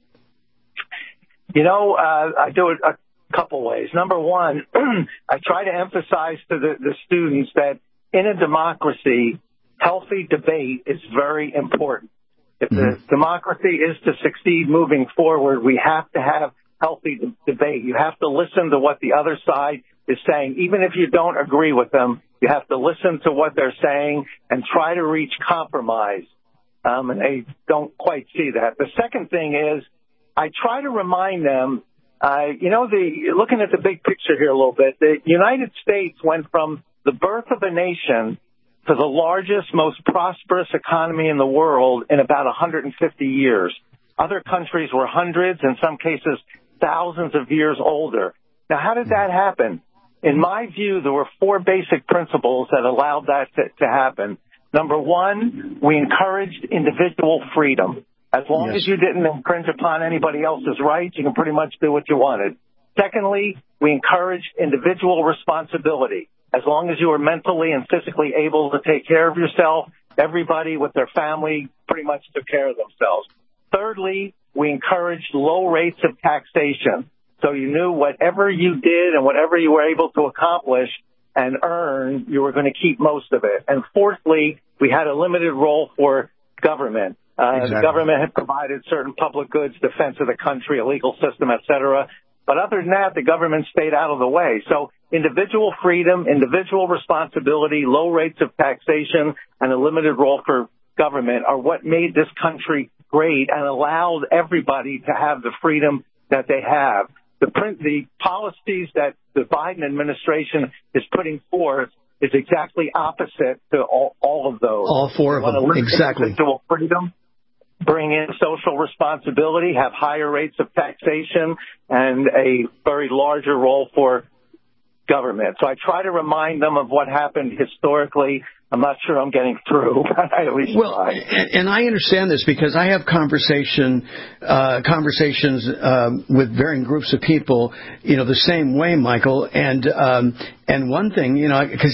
You know, uh, I do it a couple ways. Number one, I try to emphasize to the, the students that in a democracy, healthy debate is very important. If mm-hmm. the democracy is to succeed moving forward, we have to have healthy de- debate. You have to listen to what the other side is saying. Even if you don't agree with them, you have to listen to what they're saying and try to reach compromise. Um, and they don't quite see that. The second thing is I try to remind them, uh, you know, the looking at the big picture here a little bit, the United States went from the birth of a nation to the largest, most prosperous economy in the world in about one hundred fifty years. Other countries were hundreds, in some cases thousands of years older. Now, how did that happen? In my view, there were four basic principles that allowed that to, to happen. Number one, we encouraged individual freedom. As long yes. as you didn't infringe upon anybody else's rights, you can pretty much do what you wanted. Secondly, we encouraged individual responsibility. As long as you were mentally and physically able to take care of yourself, everybody with their family pretty much took care of themselves. Thirdly, we encouraged low rates of taxation. So you knew whatever you did and whatever you were able to accomplish and earn, you were going to keep most of it. And fourthly, we had a limited role for government. Uh, exactly. The government had provided certain public goods, defense of the country, a legal system, et cetera. But other than that, the government stayed out of the way. So individual freedom, individual responsibility, low rates of taxation, and a limited role for government are what made this country great and allowed everybody to have the freedom that they have. The, print, the policies that the Biden administration is putting forth is exactly opposite to all, all of those. All four of them, exactly. Individual freedom, bring in social responsibility, have higher rates of taxation, and a very larger role for government. So I try to remind them of what happened historically. I'm not sure I'm getting through, but I at least well, try. And, and I understand this because I have conversation, uh, conversations um, with varying groups of people, you know, the same way, Michael. And um, and one thing, you know, because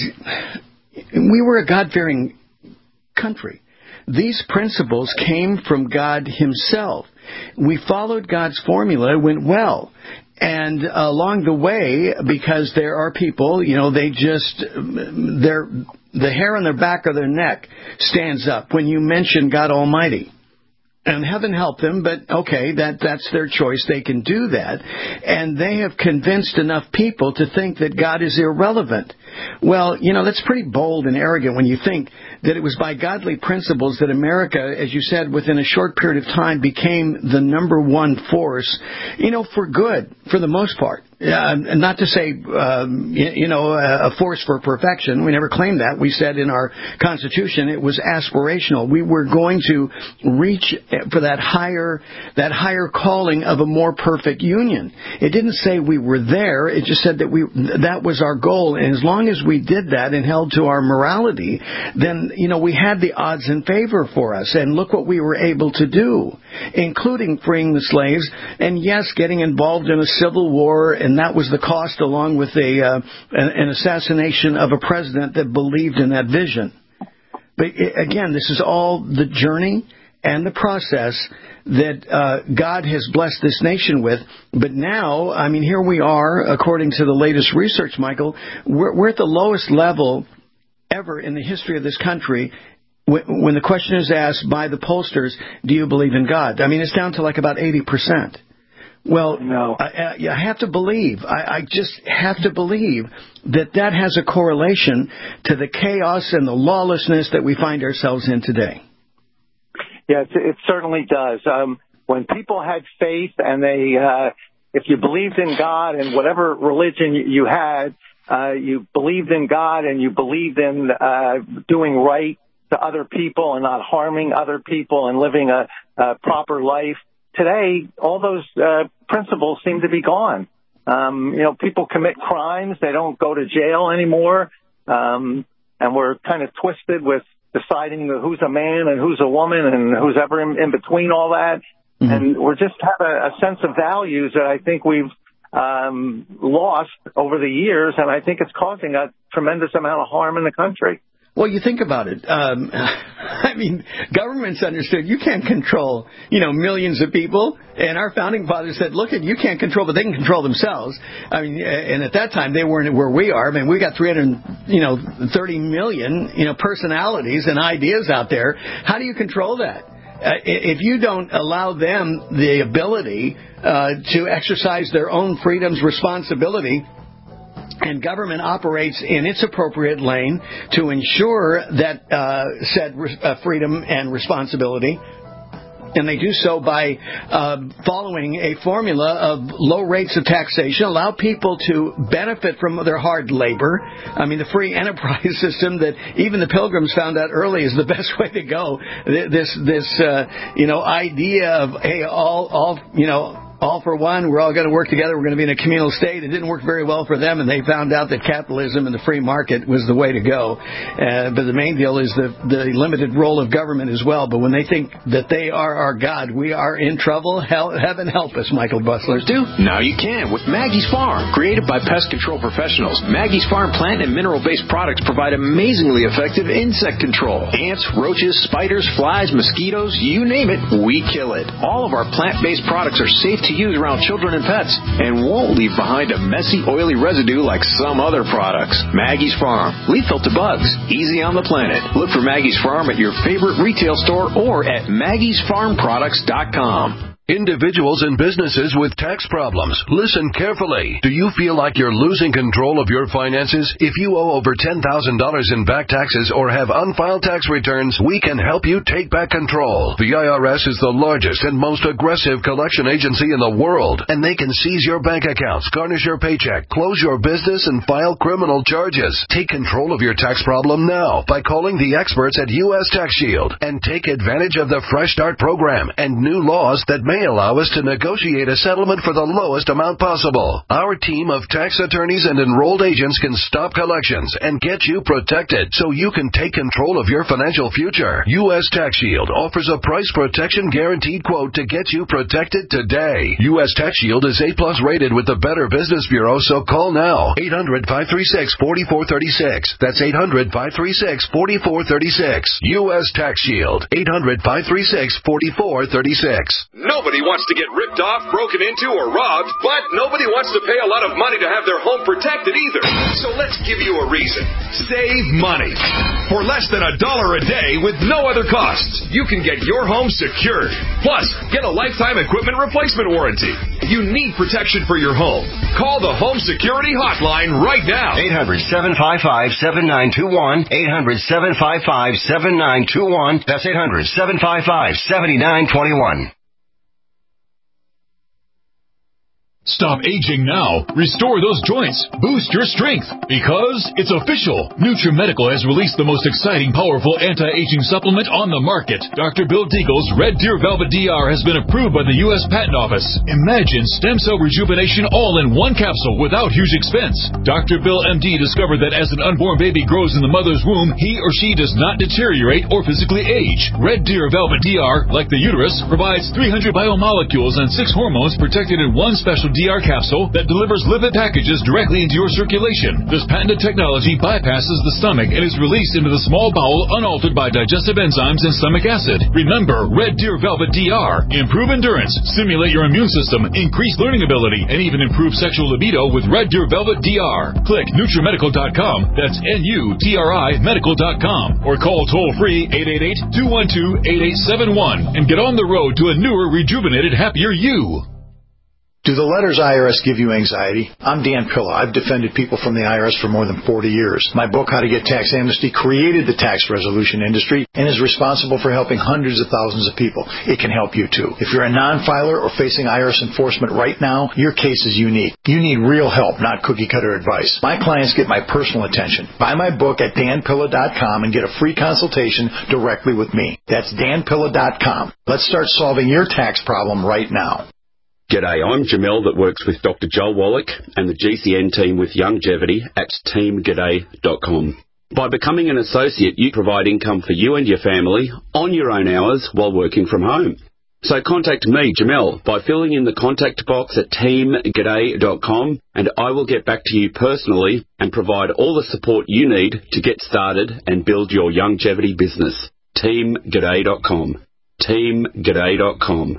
we were a God-fearing country. These principles came from God himself. We followed God's formula. It went well. And along the way, because there are people, you know, they just, they're, the hair on their back of their neck stands up when you mention God Almighty. And heaven help them, but okay, that, that's their choice. They can do that. And they have convinced enough people to think that God is irrelevant. Well, you know, that's pretty bold and arrogant when you think that it was by godly principles that America, as you said, within a short period of time became the number one force, you know, for good, for the most part. Uh, not to say, um, you, you know, a force for perfection. We never claimed that. We said in our Constitution it was aspirational. We were going to reach for that higher, that higher calling of a more perfect union. It didn't say we were there. It just said that we, that was our goal. And as long as we did that and held to our morality, then, you know, we had the odds in favor for us. And look what we were able to do, including freeing the slaves and, yes, getting involved in a civil war. And that was the cost, along with a uh, an, an assassination of a president that believed in that vision. But again, this is all the journey and the process that uh, God has blessed this nation with. But now, I mean, here we are, according to the latest research, Michael, we're, we're at the lowest level ever in the history of this country when the question is asked by the pollsters, do you believe in God? I mean, it's down to like about eighty percent. Well, no. I, I have to believe, I, I just have to believe that that has a correlation to the chaos and the lawlessness that we find ourselves in today. Yes, it certainly does. Um, when people had faith and they, uh, if you believed in God and whatever religion you had, uh, you believed in God and you believed in uh, doing right to other people and not harming other people and living a, a proper life. Today, all those uh, principles seem to be gone. Um, you know, people commit crimes. They don't go to jail anymore. Um, and we're kind of twisted with deciding who's a man and who's a woman and who's ever in, in between all that. Mm-hmm. And we just have a, a sense of values that I think we've um, lost over the years. And I think it's causing a tremendous amount of harm in the country. Well, you think about it. Um, I mean, governments understood you can't control, you know, millions of people. And our founding fathers said, look, you can't control, but they can control themselves. I mean, and at that time, they weren't where we are. I mean, we got three hundred, you know, thirty million, you know, personalities and ideas out there. How do you control that? Uh, if you don't allow them the ability uh, to exercise their own freedoms, responsibility, and government operates in its appropriate lane to ensure that uh, said re- uh, freedom and responsibility, and they do so by uh, following a formula of low rates of taxation, allow people to benefit from their hard labor. I mean, the free enterprise system that even the Pilgrims found out early is the best way to go. This, this, uh, you know, idea of, hey, all, all, you know, all for one, we're all going to work together, we're going to be in a communal state. It didn't work very well for them, and they found out that capitalism and the free market was the way to go. Uh, but the main deal is the, the limited role of government as well. But when they think that they are our God, we are in trouble. Hell, heaven help us, Michael Bustler. Do now you can with Maggie's Farm. Created by pest control professionals, Maggie's Farm plant and mineral-based products provide amazingly effective insect control. Ants, roaches, spiders, flies, mosquitoes, you name it, we kill it. All of our plant-based products are safe to use around children and pets and won't leave behind a messy, oily residue like some other products. Maggie's Farm. Lethal to bugs. Easy on the planet. Look for Maggie's Farm at your favorite retail store or at maggies farm products dot com. Individuals and businesses with tax problems, listen carefully. Do you feel like you're losing control of your finances? If you owe over ten thousand dollars in back taxes or have unfiled tax returns, we can help you take back control. The I R S is the largest and most aggressive collection agency in the world, and they can seize your bank accounts, garnish your paycheck, close your business, and file criminal charges. Take control of your tax problem now by calling the experts at U S Tax Shield and take advantage of the Fresh Start program and new laws that may allow us to negotiate a settlement for the lowest amount possible. Our team of tax attorneys and enrolled agents can stop collections and get you protected so you can take control of your financial future. U S Tax Shield offers a price protection guaranteed quote to get you protected today. U S Tax Shield is A plus rated with the Better Business Bureau, so call now. eight hundred, five three six, four four three six. That's eight hundred, five three six, four four three six. U S Tax Shield. eight hundred, five three six, four four three six. No Nobody wants to get ripped off, broken into, or robbed, but nobody wants to pay a lot of money to have their home protected either. So let's give you a reason. Save money. For less than a dollar a day with no other costs, you can get your home secured. Plus, get a lifetime equipment replacement warranty. You need protection for your home. Call the Home Security Hotline right now. eight hundred, seven five five, seven nine two one. eight hundred, seven five five, seven nine two one. That's eight hundred, seven five five, seven nine two one. Stop aging now. Restore those joints. Boost your strength. Because it's official. NutriMedical has released the most exciting, powerful anti-aging supplement on the market. Doctor Bill Deagle's Red Deer Velvet D R has been approved by the U S Patent Office. Imagine stem cell rejuvenation all in one capsule without huge expense. Doctor Bill M D discovered that as an unborn baby grows in the mother's womb, he or she does not deteriorate or physically age. Red Deer Velvet D R, like the uterus, provides three hundred biomolecules and six hormones protected in one special D R capsule that delivers lipid packages directly into your circulation. This patented technology bypasses the stomach and is released into the small bowel unaltered by digestive enzymes and stomach acid. Remember, Red Deer Velvet D R. Improve endurance, stimulate your immune system, increase learning ability, and even improve sexual libido with Red Deer Velvet D R. Click NutriMedical dot com. That's N U T R I medical dot com. Or call toll-free eight eight eight, two one two, eight eight seven one and get on the road to a newer, rejuvenated, happier you. Do the letters I R S give you anxiety? I'm Dan Pilla. I've defended people from the I R S for more than forty years. My book, How to Get Tax Amnesty, created the tax resolution industry and is responsible for helping hundreds of thousands of people. It can help you, too. If you're a non-filer or facing I R S enforcement right now, your case is unique. You need real help, not cookie-cutter advice. My clients get my personal attention. Buy my book at Dan Pilla dot com and get a free consultation directly with me. That's Dan Pilla dot com. Let's start solving your tax problem right now. G'day, I'm Jamel that works with Doctor Joel Wallach and the G C N team with Longevity at team g'day dot com. By becoming an associate, you provide income for you and your family on your own hours while working from home. So contact me, Jamel, by filling in the contact box at team g'day dot com and I will get back to you personally and provide all the support you need to get started and build your longevity business. team g'day dot com. team g'day dot com.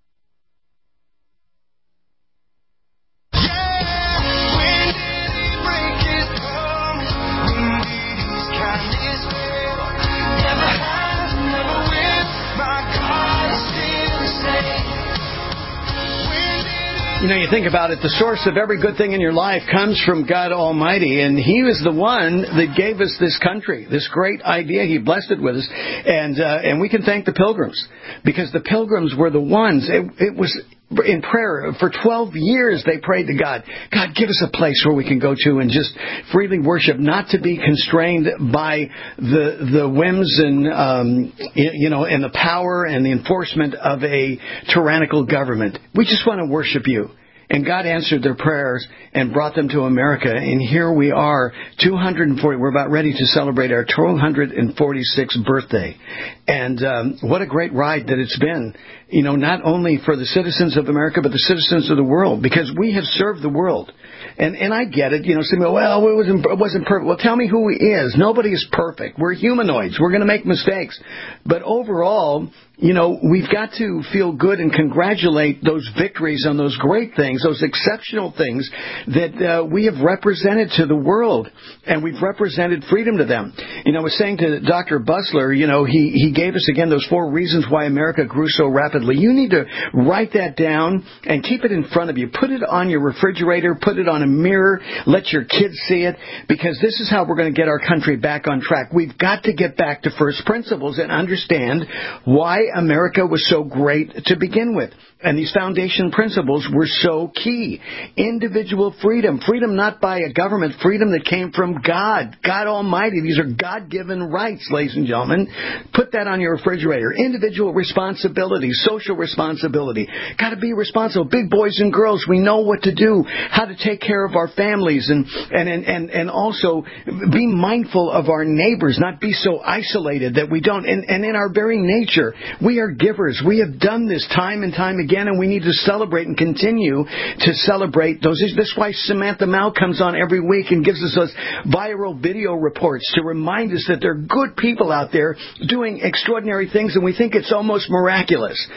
You know, you think about it, the source of every good thing in your life comes from God Almighty, and He was the one that gave us this country, this great idea. He blessed it with us, and uh, and we can thank the Pilgrims, because the Pilgrims were the ones. It, it was in prayer for twelve years. They prayed to God, God, give us a place where we can go to and just freely worship, not to be constrained by the the whims and um, you know and the power and the enforcement of a tyrannical government. We just want to worship You. And God answered their prayers and brought them to America. And here we are, two hundred forty. We're about ready to celebrate our two hundred forty-sixth birthday. And um, what a great ride that it's been, you know, not only for the citizens of America, but the citizens of the world, because we have served the world. And and I get it. You know, some people, well, it wasn't, it wasn't perfect. Well, tell me who He is. Nobody is perfect. We're humanoids. We're going to make mistakes. But overall, you know, we've got to feel good and congratulate those victories on those great things, those exceptional things that uh, we have represented to the world, and we've represented freedom to them. You know, I was saying to Doctor Busler, you know, he, he gave us again those four reasons why America grew so rapidly. You need to write that down and keep it in front of you. Put it on your refrigerator, put it on a mirror, let your kids see it, because this is how we're going to get our country back on track. We've got to get back to first principles and understand why America was so great to begin with. And these foundation principles were so key. Individual freedom. Freedom not by a government. Freedom that came from God. God Almighty. These are God-given rights, ladies and gentlemen. Put that on your refrigerator. Individual responsibility. Social responsibility. Got to be responsible. Big boys and girls, we know what to do. How to take care of our families. And, and, and, and also be mindful of our neighbors. Not be so isolated that we don't. And, and in our very nature, we are givers. We have done this time and time again. Again, and we need to celebrate and continue to celebrate those issues. That's why Samantha Mao comes on every week and gives us those viral video reports to remind us that there are good people out there doing extraordinary things, and we think it's almost miraculous.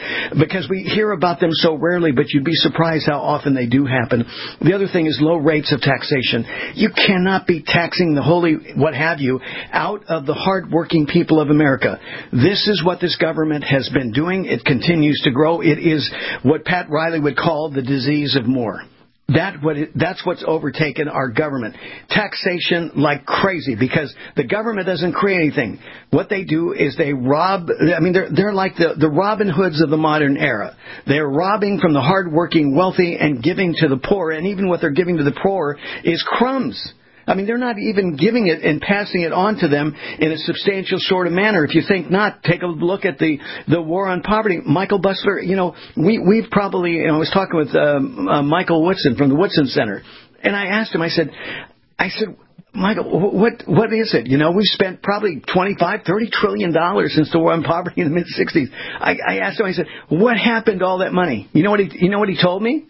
because we hear about them so rarely, but you'd be surprised how often they do happen. The other thing is low rates of taxation. You cannot be taxing the holy, what have you, out of the hardworking people of America. This is what this government has been doing. It continues to grow. It is what Pat Riley would call the disease of more. That what it, that's what's overtaken our government. Taxation like crazy, because the government doesn't create anything. What they do is they rob. I mean, they're they're like the the Robin Hoods of the modern era. They're robbing from the hardworking wealthy and giving to the poor, and even what they're giving to the poor is crumbs. I mean, they're not even giving it and passing it on to them in a substantial sort of manner. If you think not, take a look at the, the war on poverty. Michael Bustler, you know, we, we've probably, you know, I was talking with um, uh, Michael Woodson from the Woodson Center, and I asked him, I said, I said, Michael, what what is it? You know, we've spent probably twenty-five, thirty trillion dollars since the war on poverty in the mid sixties. I, I asked him, I said, what happened to all that money? You know what he, you know what he told me?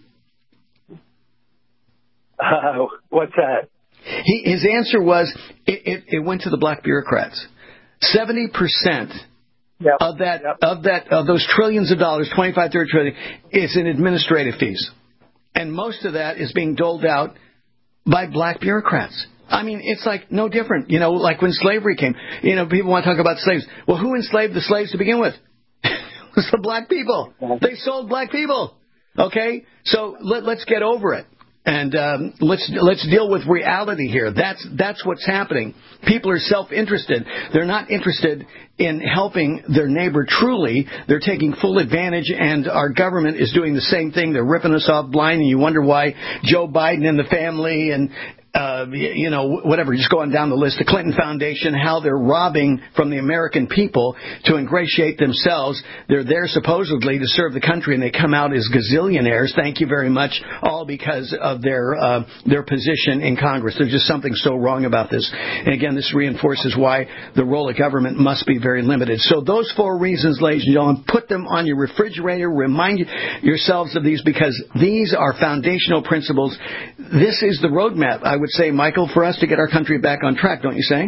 Uh, what's that? He, his answer was, it, it, it went to the black bureaucrats. Seventy percent yep. of that yep. of that of those trillions of dollars, twenty-five, thirty trillion, is in administrative fees, and most of that is being doled out by black bureaucrats. I mean, it's like no different. You know, like when slavery came. You know, people want to talk about slaves. Well, who enslaved the slaves to begin with? It was the black people. They sold black people. Okay, so let, let's get over it. And um, let's let's deal with reality here. That's that's what's happening. People are self-interested. They're not interested in helping their neighbor truly. They're taking full advantage, and our government is doing the same thing. They're ripping us off blind, and you wonder why Joe Biden and the family and Uh, you know, whatever, just going down the list, the Clinton Foundation, how they're robbing from the American people to ingratiate themselves. They're there supposedly to serve the country, and they come out as gazillionaires, thank you very much, all because of their uh, their position in Congress. There's just something so wrong about this. And again, this reinforces why the role of government must be very limited. So those four reasons, ladies and gentlemen, put them on your refrigerator. Remind yourselves of these, because these are foundational principles. This is the roadmap, I would say, Michael, for us to get our country back on track, don't you say?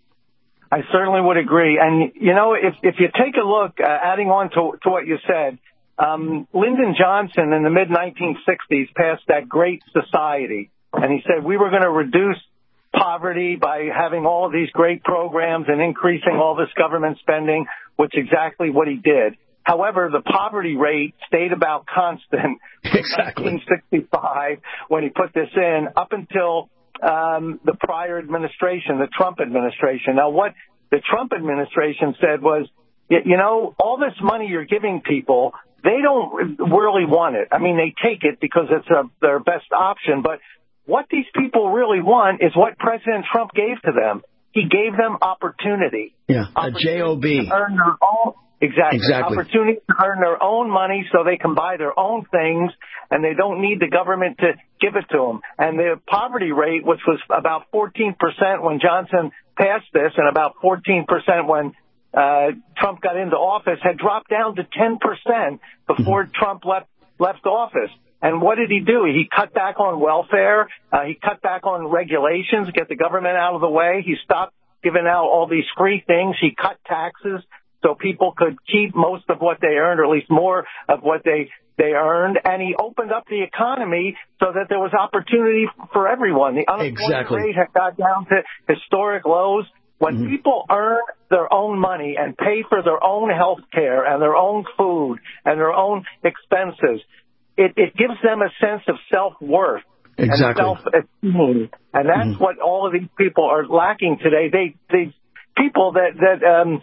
I certainly would agree. And, you know, if if you take a look, uh, adding on to, to what you said, um, Lyndon Johnson in the mid nineteen sixties passed that Great Society. And he said we were going to reduce poverty by having all of these great programs and increasing all this government spending, which is exactly what he did. However, the poverty rate stayed about constant exactly. in nineteen sixty-five when he put this in, up until um, the prior administration, the Trump administration. Now, what the Trump administration said was, you know, all this money you're giving people, they don't really want it. I mean, they take it because it's a, their best option. But what these people really want is what President Trump gave to them. He gave them opportunity. Yeah, a J O B. To earn their own. Exactly. exactly. Opportunity to earn their own money so they can buy their own things, and they don't need the government to give it to them. And the poverty rate, which was about fourteen percent when Johnson passed this and about fourteen percent when uh, Trump got into office, had dropped down to ten percent before mm-hmm. Trump left, left office. And what did he do? He cut back on welfare. Uh, he cut back on regulations, get the government out of the way. He stopped giving out all these free things. He cut taxes so people could keep most of what they earned, or at least more of what they, they earned. And he opened up the economy so that there was opportunity for everyone. The unemployment exactly. rate had got down to historic lows. When mm-hmm. people earn their own money and pay for their own health care and their own food and their own expenses, it, it gives them a sense of self-worth. Exactly. And self-esteem. And that's mm-hmm. what all of these people are lacking today. They, they, people that, that, um,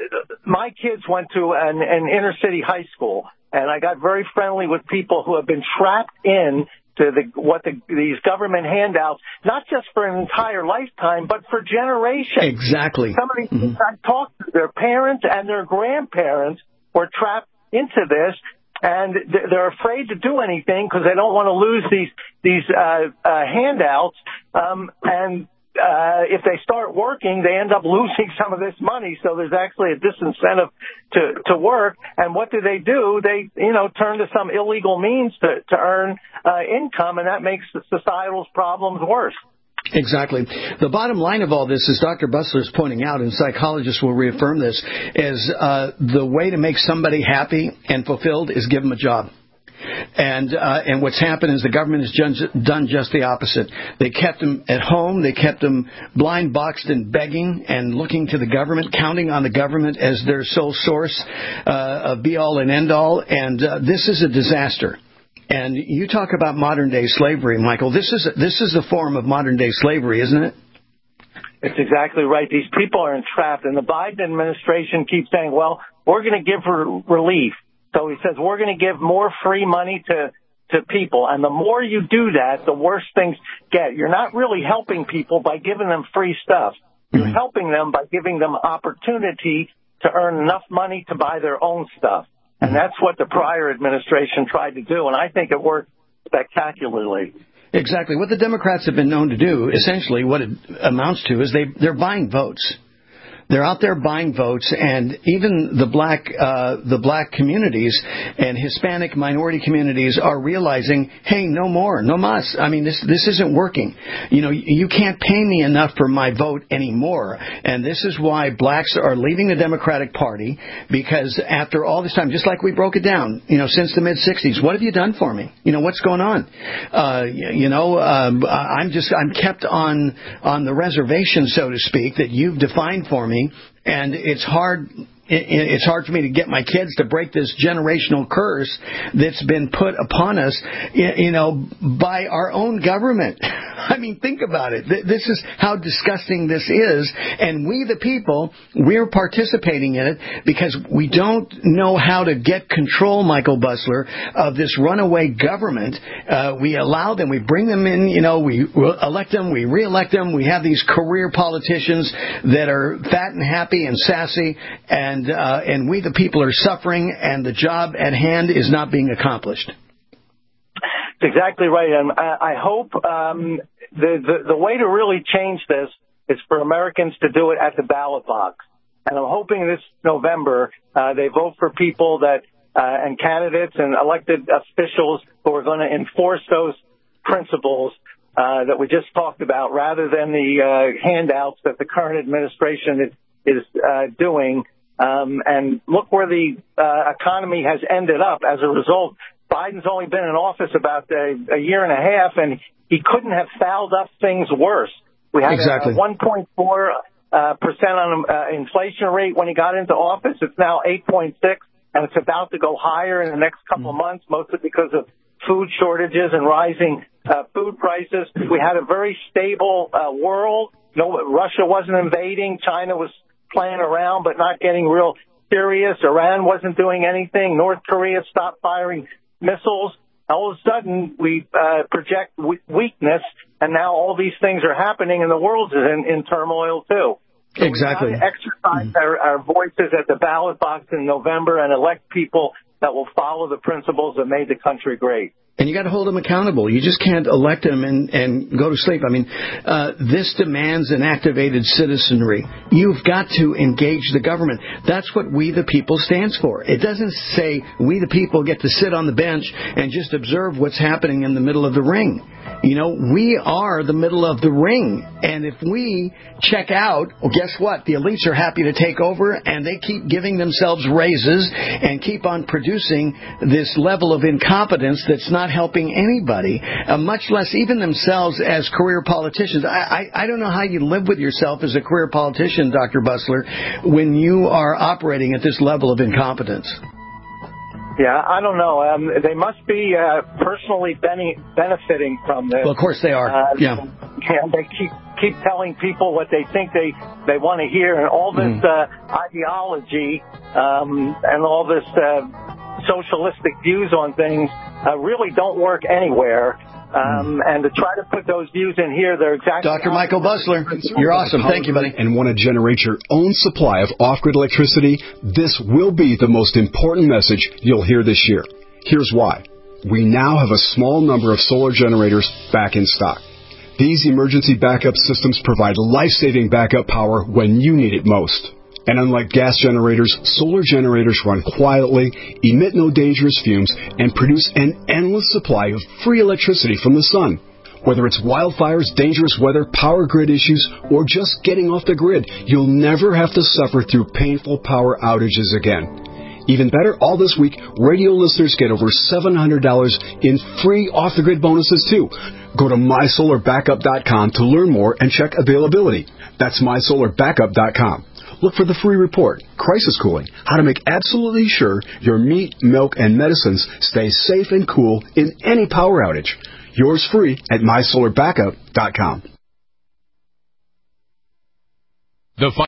my kids went to an, an inner city high school, and I got very friendly with people who have been trapped in to the, what the, these government handouts, not just for an entire lifetime, but for generations. Exactly. Somebody mm-hmm. I talked to their parents and their grandparents were trapped into this, and they're afraid to do anything because they don't want to lose these these uh, uh, handouts, um, and Uh, if they start working, they end up losing some of this money. So there's actually a disincentive to, to work. And what do they do? They, you know, turn to some illegal means to, to earn uh, income, and that makes the societal problems worse. Exactly. The bottom line of all this, as Doctor Busler is pointing out, and psychologists will reaffirm this, is uh, the way to make somebody happy and fulfilled is give them a job. And uh, and what's happened is the government has ju- done just the opposite. They kept them at home. They kept them blind boxed and begging and looking to the government, counting on the government as their sole source, uh, of be all and end all. And uh, this is a disaster. And you talk about modern day slavery, Michael. This is this is a form of modern day slavery, isn't it? It's exactly right. These people are entrapped, and the Biden administration keeps saying, "Well, we're going to give re- relief." So he says we're going to give more free money to to people, and the more you do that, the worse things get. You're not really helping people by giving them free stuff. You're mm-hmm. helping them by giving them opportunity to earn enough money to buy their own stuff. And that's what the prior administration tried to do, and I think it worked spectacularly. Exactly. What the Democrats have been known to do, essentially what it amounts to, is they, they're buying votes. They're out there buying votes, and even the black uh, the black communities and Hispanic minority communities are realizing, hey, no more, no mas. I mean, this this isn't working. You know, you can't pay me enough for my vote anymore. And this is why blacks are leaving the Democratic Party, because after all this time, just like we broke it down, you know, since the mid sixties, what have you done for me? You know, what's going on? Uh, you know, um, I'm just I'm kept on on the reservation, so to speak, that you've defined for me. And it's hard it's hard for me to get my kids to break this generational curse that's been put upon us, you know, by our own government. I mean, think about it. This is how disgusting this is. And we, the people, we're participating in it because we don't know how to get control, Michael Busler, of this runaway government. Uh, we allow them, we bring them in, you know, we elect them, we re-elect them. We have these career politicians that are fat and happy and sassy, and And, uh, and we, the people, are suffering, and the job at hand is not being accomplished. That's exactly right. And I, I hope um, the, the, the way to really change this is for Americans to do it at the ballot box. And I'm hoping this November uh, they vote for people that uh, and candidates and elected officials who are going to enforce those principles uh, that we just talked about, rather than the uh, handouts that the current administration is, is uh, doing. Um, and look where the uh, economy has ended up as a result. Biden's only been in office about a, a year and a half, and he couldn't have fouled up things worse. We had exactly. a one point four uh, percent on uh, inflation rate when he got into office. It's now eight point six, and it's about to go higher in the next couple mm-hmm. of months, mostly because of food shortages and rising uh, food prices. We had a very stable uh, world. No, Russia wasn't invading. China was playing around but not getting real serious. Iran wasn't doing anything. North Korea stopped firing missiles. All of a sudden, we uh, project w- weakness, and now all these things are happening, and the world is in, in turmoil, too. So exactly. We got to exercise mm-hmm. our, our voices at the ballot box in November and elect people that will follow the principles that made the country great. And you got to hold them accountable. You just can't elect them and, and go to sleep. I mean, uh, this demands an activated citizenry. You've got to engage the government. That's what We the People stands for. It doesn't say we the people get to sit on the bench and just observe what's happening in the middle of the ring. You know, we are the middle of the ring. And if we check out, well, guess what? The elites are happy to take over, and they keep giving themselves raises and keep on producing this level of incompetence that's not helping anybody, uh, much less even themselves as career politicians. I, I, I don't know how you live with yourself as a career politician, Doctor Busler, when you are operating at this level of incompetence. Yeah, I don't know. Um, they must be uh, personally bene- benefiting from this. Well, of course they are. Uh, yeah. yeah. They keep keep telling people what they think they, they want to hear, and all this mm. uh, ideology um, and all this uh, socialistic views on things uh, really don't work anywhere. Um, and to try to put those views in here, they're exactly... Doctor Michael Busler, you're awesome. Thank you, buddy. And want to generate your own supply of off-grid electricity? This will be the most important message you'll hear this year. Here's why. We now have a small number of solar generators back in stock. These emergency backup systems provide life-saving backup power when you need it most. And unlike gas generators, solar generators run quietly, emit no dangerous fumes, and produce an endless supply of free electricity from the sun. Whether it's wildfires, dangerous weather, power grid issues, or just getting off the grid, you'll never have to suffer through painful power outages again. Even better, all this week, radio listeners get over seven hundred dollars in free off-the-grid bonuses, too. Go to my solar backup dot com to learn more and check availability. That's my solar backup dot com. Look for the free report, Crisis Cooling, how to make absolutely sure your meat, milk, and medicines stay safe and cool in any power outage. Yours free at my solar backup dot com. The